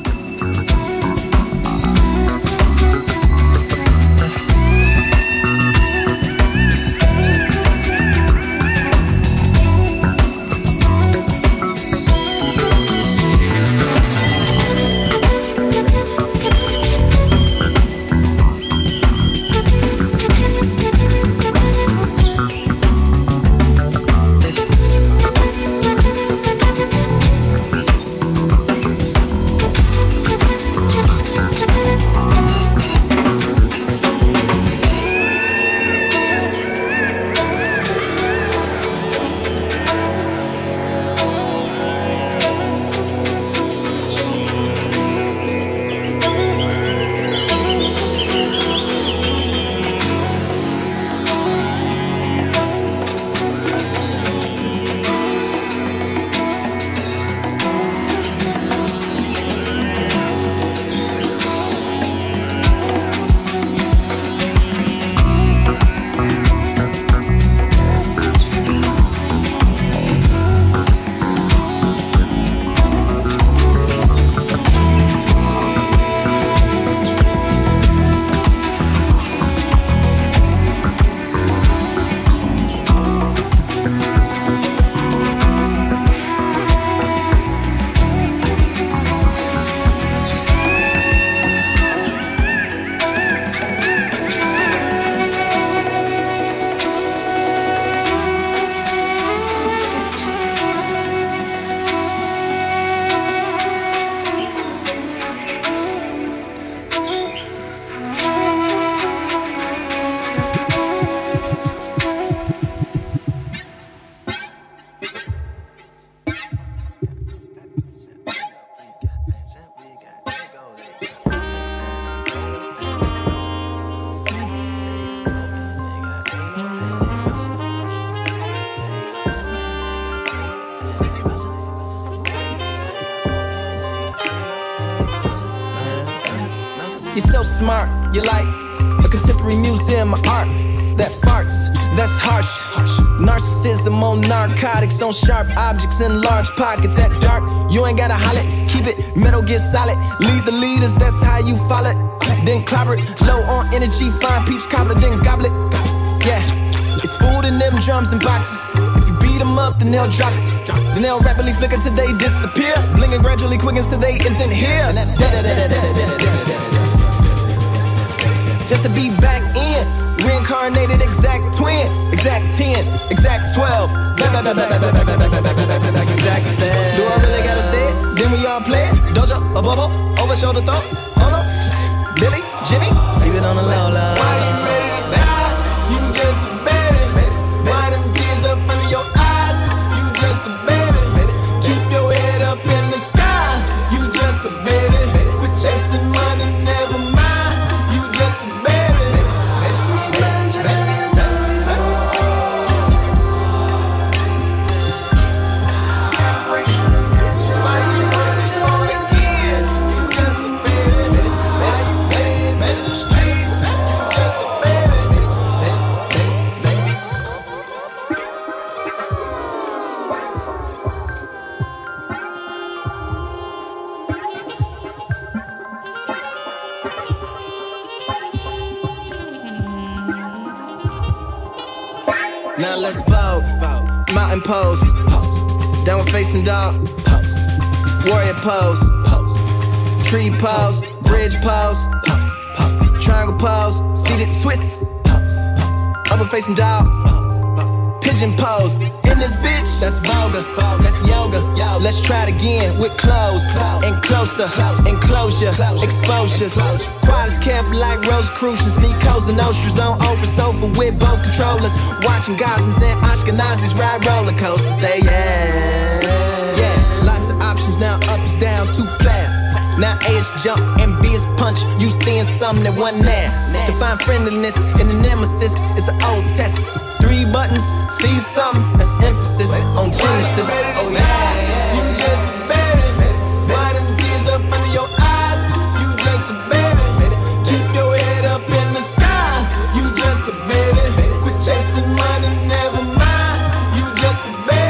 so smart. You're like a contemporary museum of art that farts. That's harsh. Narcissism on narcotics, on sharp objects in large pockets at dark. You ain't gotta holler, keep it metal, get solid. Lead the leaders, that's how you follow it. Then clobber it, low on energy, fine peach cobbler, then goblet. Yeah, it's food in them drums and boxes. If you beat them up, then they'll drop it. Then they'll rapidly flicker till they disappear. Blinging gradually quickens till they isn't here. And that's da da da da da da da da. Just to be back in, reincarnated exact twin, exact ten, exact twelve, exact seven. Do I really gotta say it? Then we all play it. Dojo, a bubble, over shoulder throw. Oh no, Billy, Jimmy, leave it on the low low. Why you ready to die? You just a baby. Why them tears up under your eyes? You just a baby. Keep your head up in the sky. You just a baby. Quit chasing money, never mind. You just a baby. Now let's vote. Mountain pose. Downward facing dog. Warrior pose. Tree pose. Bridge pose. Triangle pose. Seated twist. Upward facing dog. Pigeon pose. In this bitch, that's vulgar. That's yoga. Let's try it again with clothes. And closer. Enclosure. Exposures. Quiet as kept like Rosicrucians. Me, Cosa Nostra's on Oprah sofa with both controllers. Watching Gazans and Ashkenazis ride roller coasters. Say yeah. Yeah, lots of options now. Up is down, two player. Now A is jump and B is punch. You seeing something that wasn't there. To find friendliness in the nemesis is an old test. Three buttons, see something, that's emphasis on Genesis. Oh yeah, you just a baby. Why them tears up under your eyes? You just a baby. Keep your head up in the sky. You just a baby. Quit chasing money, never mind. You just a baby.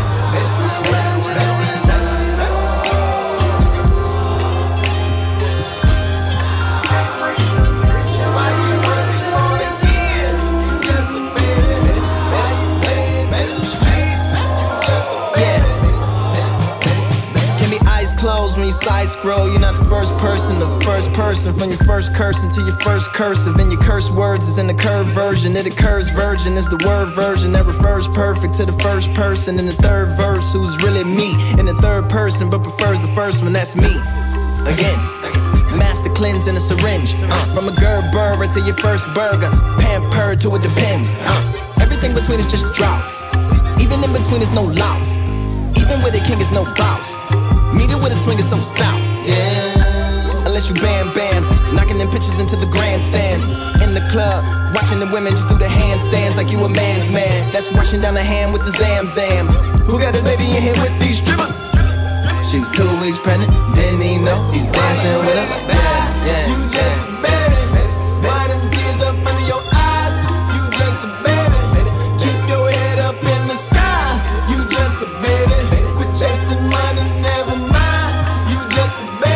When you side scroll, you're not the first person, the first person from your first cursing to your first cursive. And your curse words is in the curved version. It occurs virgin is the word version that refers perfect to the first person in the third verse, who's really me in the third person, but prefers the first one. That's me again. Master cleanse in a syringe. Uh, from a Gerber to your first burger, pampered to it depends. Uh, everything between is just drops. Even in between is no loss. Even with a king is no boss. Meet it with a swing is so south, yeah. Unless you bam bam, knocking them pitches into the grandstands. In the club, watching the women just do the handstands like you a man's man. That's washing down the hand with the zam zam. Who got this baby in here with these strippers? She was two weeks pregnant, didn't even know he's dancing with her like that. Yeah, you just a baby. Why them tears up under your eyes? You just a baby. Keep your head up in the sky. You just a baby. Quit chasing money, never mind. You just a baby.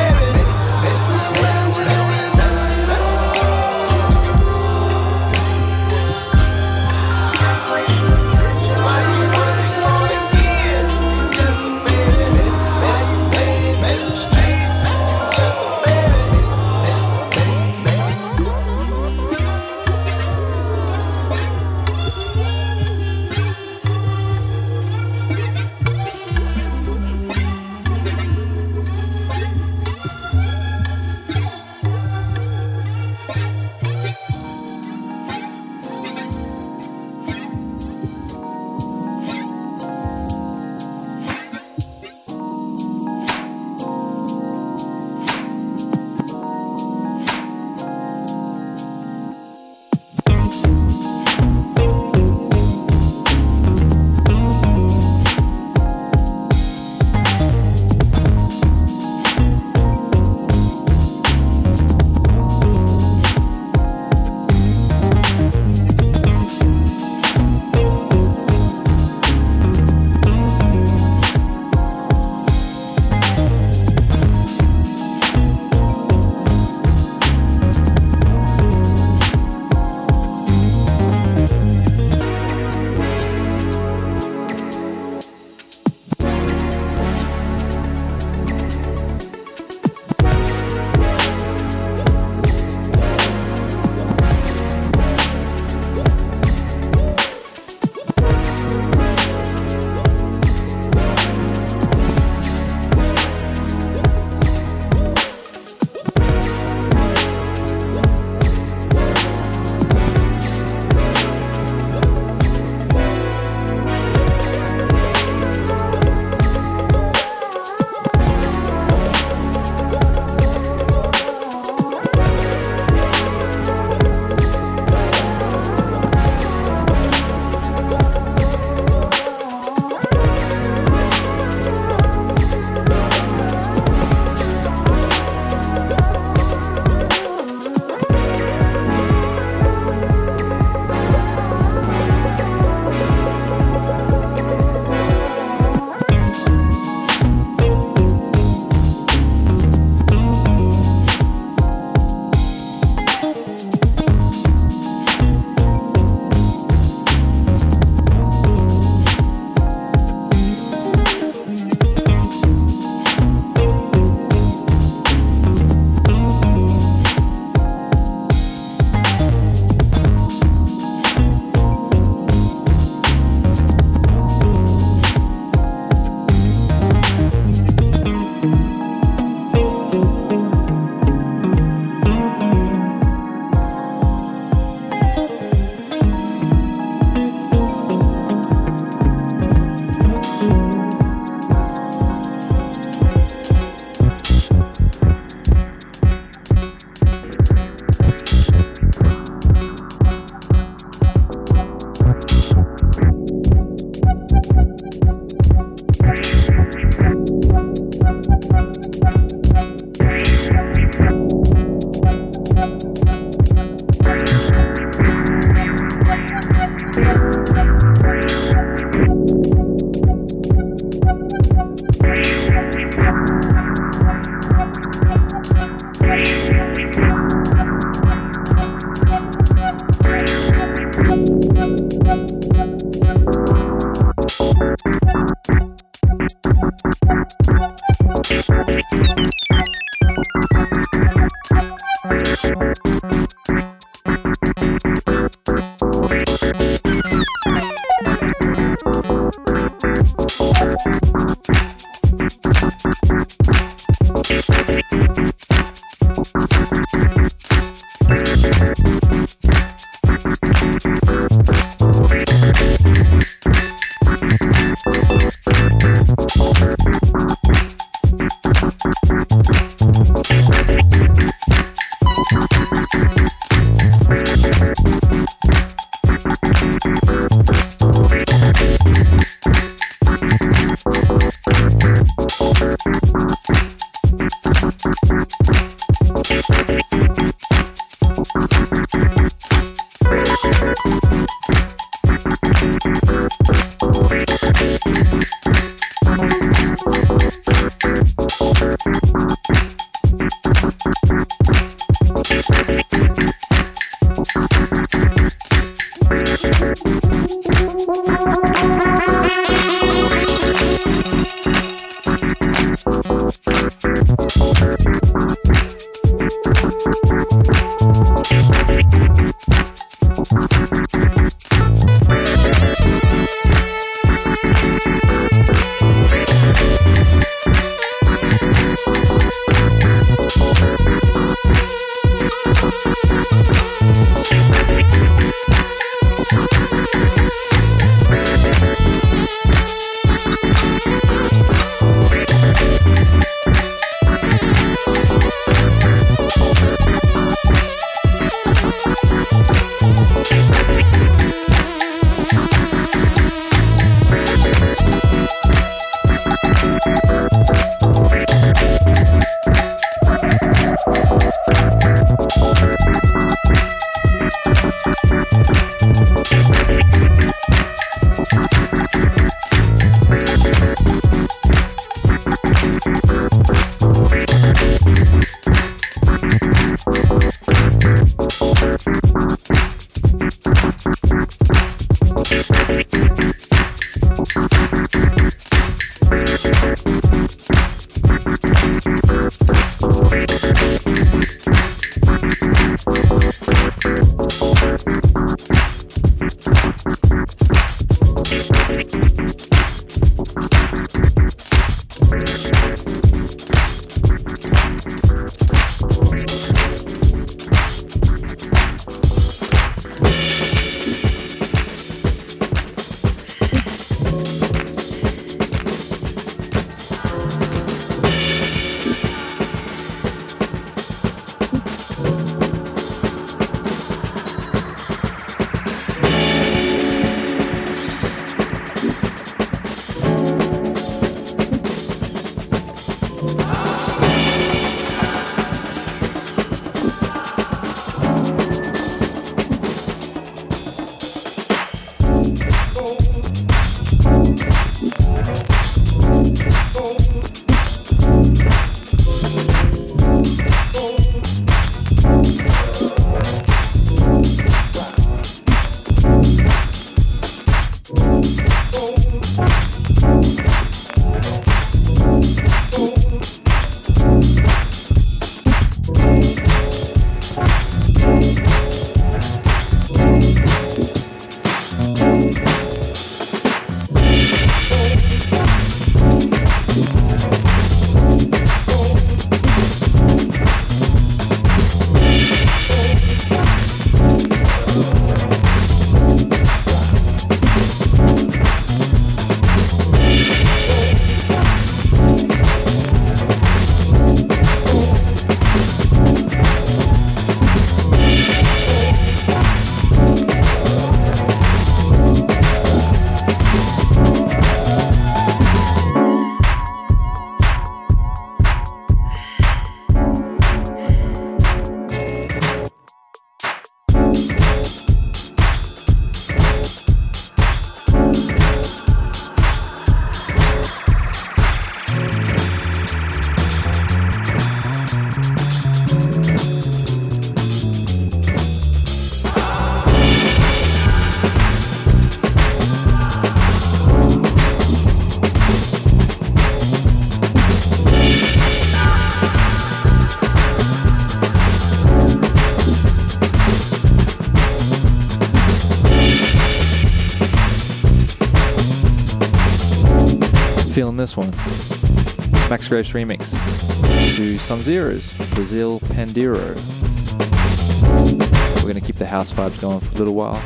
this one. Max Graves remix to Sunzera's Brazil Pandero. We're going to keep the house vibes going for a little while.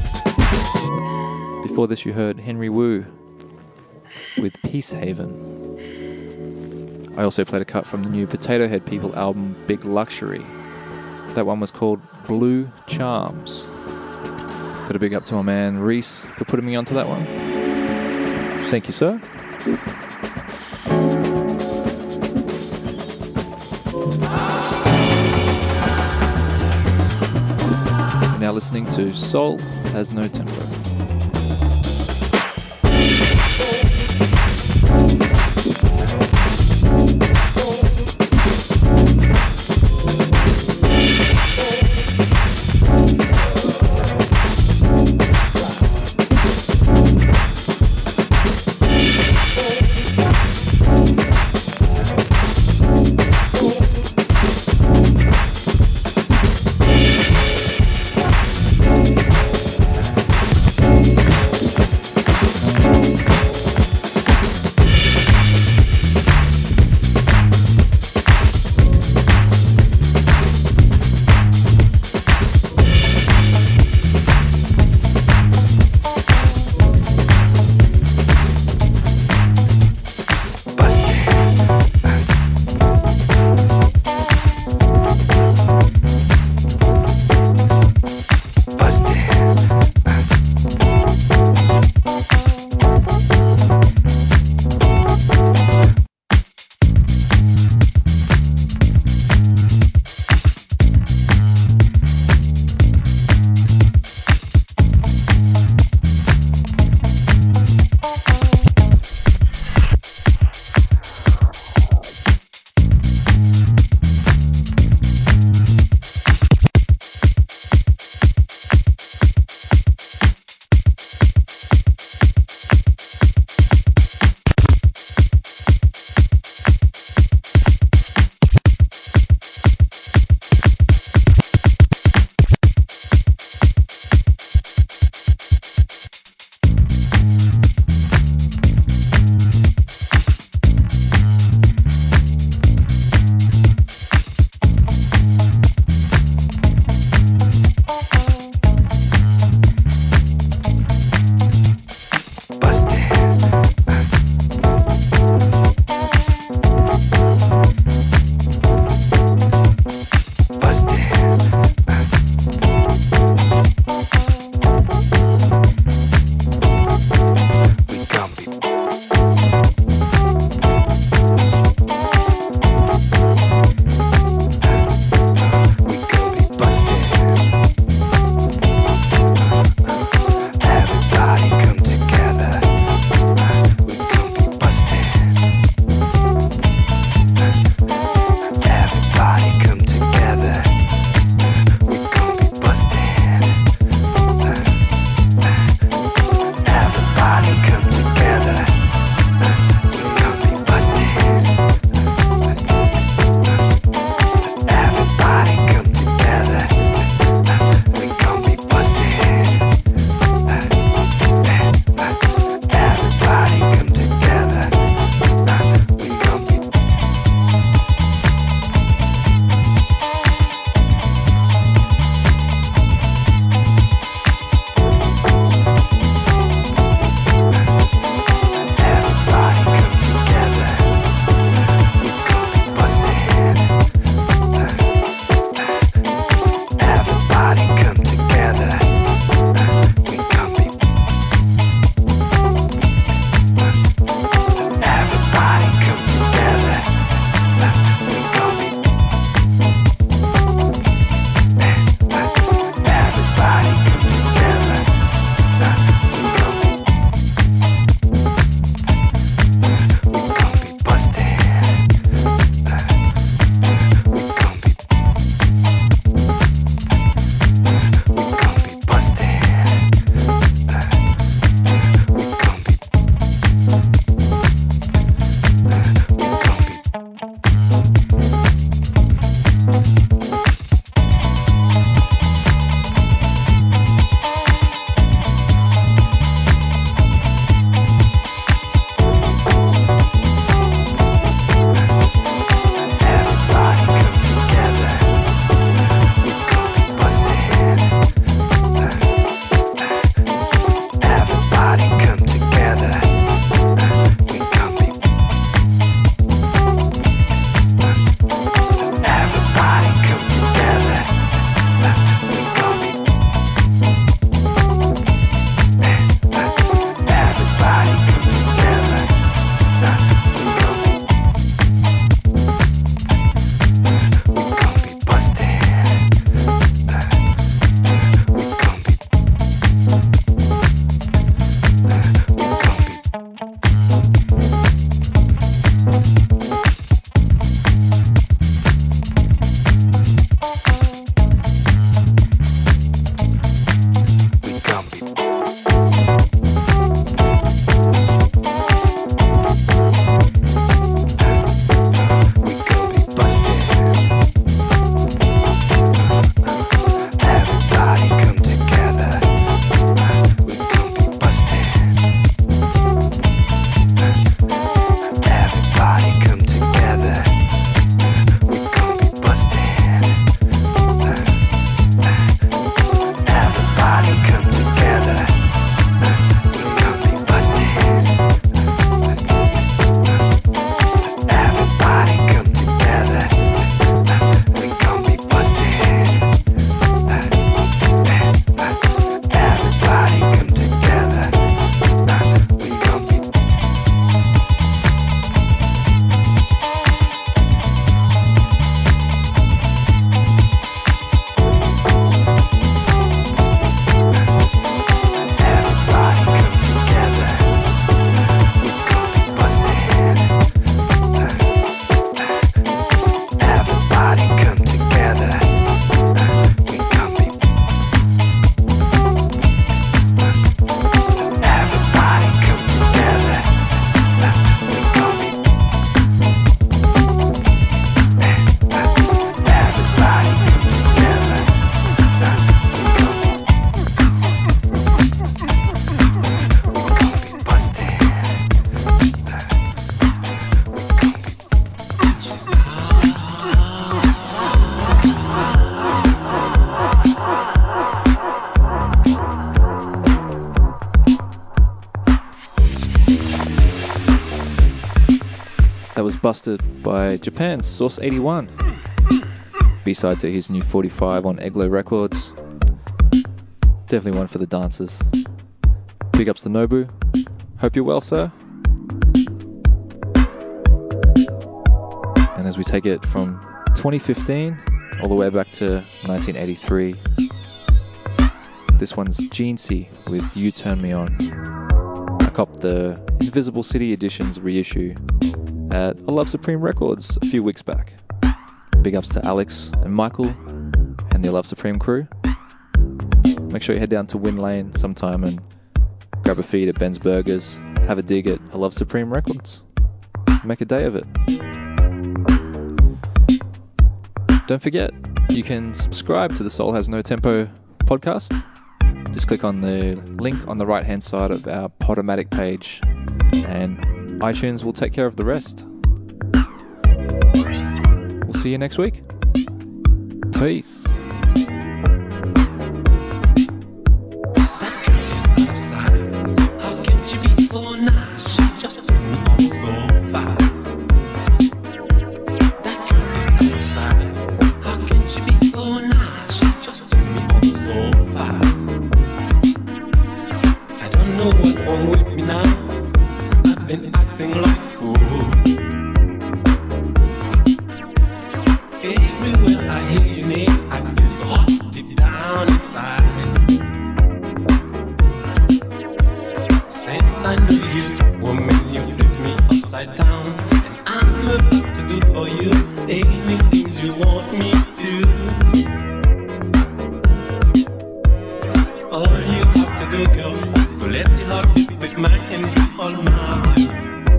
Before this, you heard Henry Wu with Peace Haven. I also played a cut from the new Potato Head People album, Big Luxury. That one was called Blue Charms. Got a big up to my man Reese for putting me onto that one. Thank you, sir. You're now listening to Soul Has No Tempo. That was Busted by Japan's Source eighty-one. B-side to his new forty-five on Eglo Records. Definitely one for the dancers. Big ups to Nobu. Hope you're well, sir. And as we take it from twenty fifteen all the way back to nineteen eighty-three, this one's Jeansy with You Turn Me On. I copped the Invisible City Editions reissue at A Love Supreme Records a few weeks back. Big ups to Alex and Michael and the A Love Supreme crew. Make sure you head down to Win Lane sometime and grab a feed at Ben's Burgers. Have a dig at A Love Supreme Records. Make a day of it. Don't forget, you can subscribe to the Soul Has No Tempo podcast. Just click on the link on the right hand side of our Podomatic page and iTunes will take care of the rest. We'll see you next week. Peace. So nice, she just took me on so fast. That girl is outside. How can she be so nice? She just took me on so fast. I don't know what's wrong with me now. I've been acting like a fool. Everywhere I hear your name, I feel so hot deep down inside. Since I knew you, woman, you flipped me upside down. And I'm about to do for you any things you want me to. All you have to do, girl, is to let the heart beat with mine and be all mine.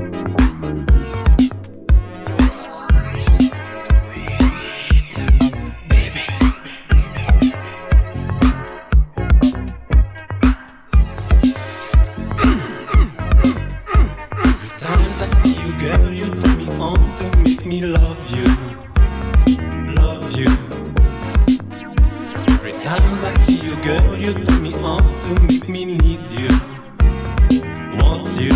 Me love you, love you. Every time I see you, girl, you turn me on to make me need you, want you.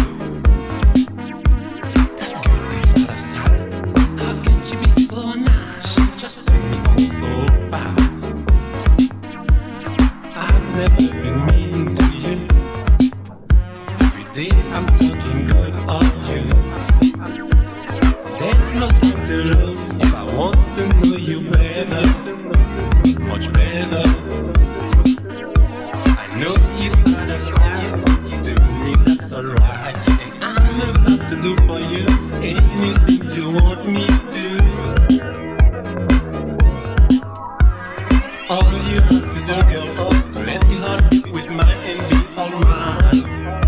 That girl is out of sight. How can she be so nice? She just turned me on so fast. I've never been mean to you. Every day I'm talking good of you. There's no time to lose if I want to know you better, much better. I know you out of sight, to me that's alright. And I'm about to do for you any things you want me to. All you have to do, girl, is to let the heart beat with mine and be all mine.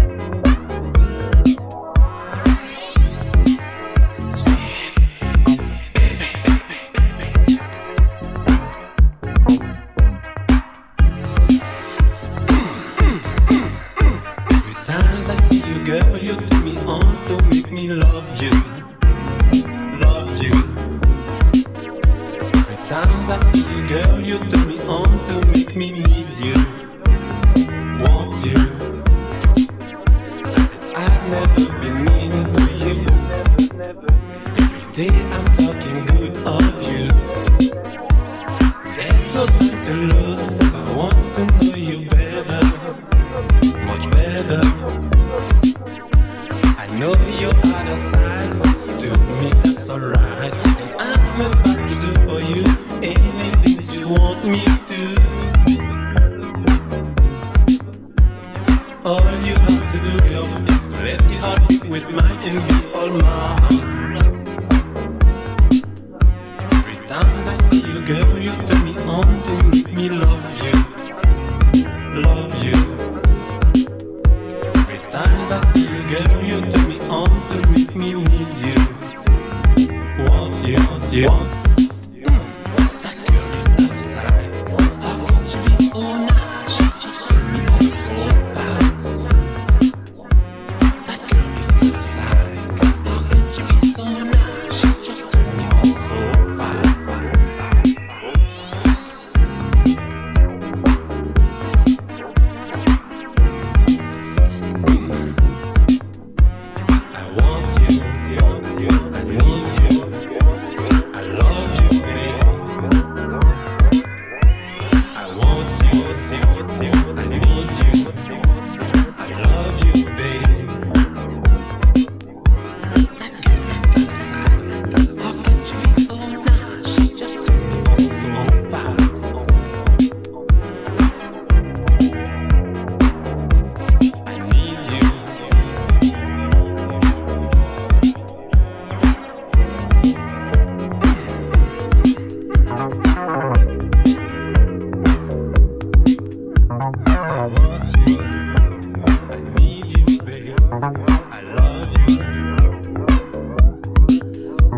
Girl, you turn me on to make me love you, love you. Every time I see you, girl, you turn me on to make me need you, want you. I've never been mean to you. Every day I'm talking good of you. There's no time to lose if I want to know you better, much better. I know you're out of sight, to me that's alright. And I'm about to do for you any things you want me to. All you have to do, girl, is to let the heart beat with mine and be all mine. Every time I see you, girl, you turn me on to make me love you, love you. Every time I see you, girl, you turn me on to make me need you, want you, want you. Mm. That girl is out of sight. How can she be so nice? She just turned me on so fast. That girl is out of sight. How can she be so nice? She just turned me on so fast. I want you, I need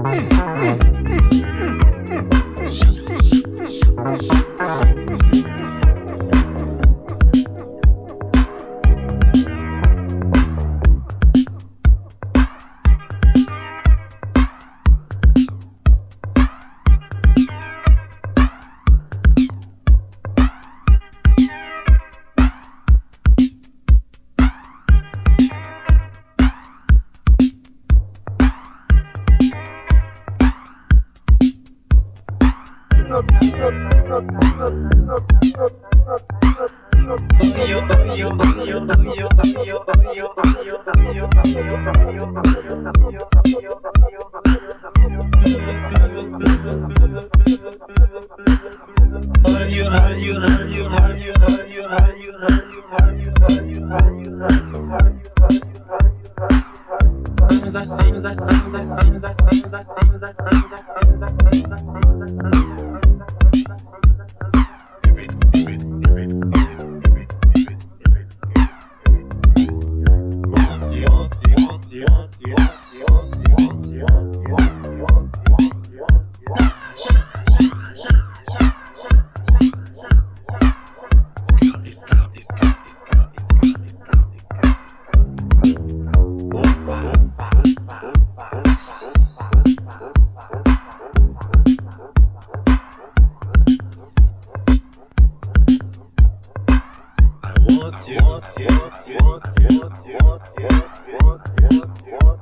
want you, want you, want you, want you, want you, want you, want you.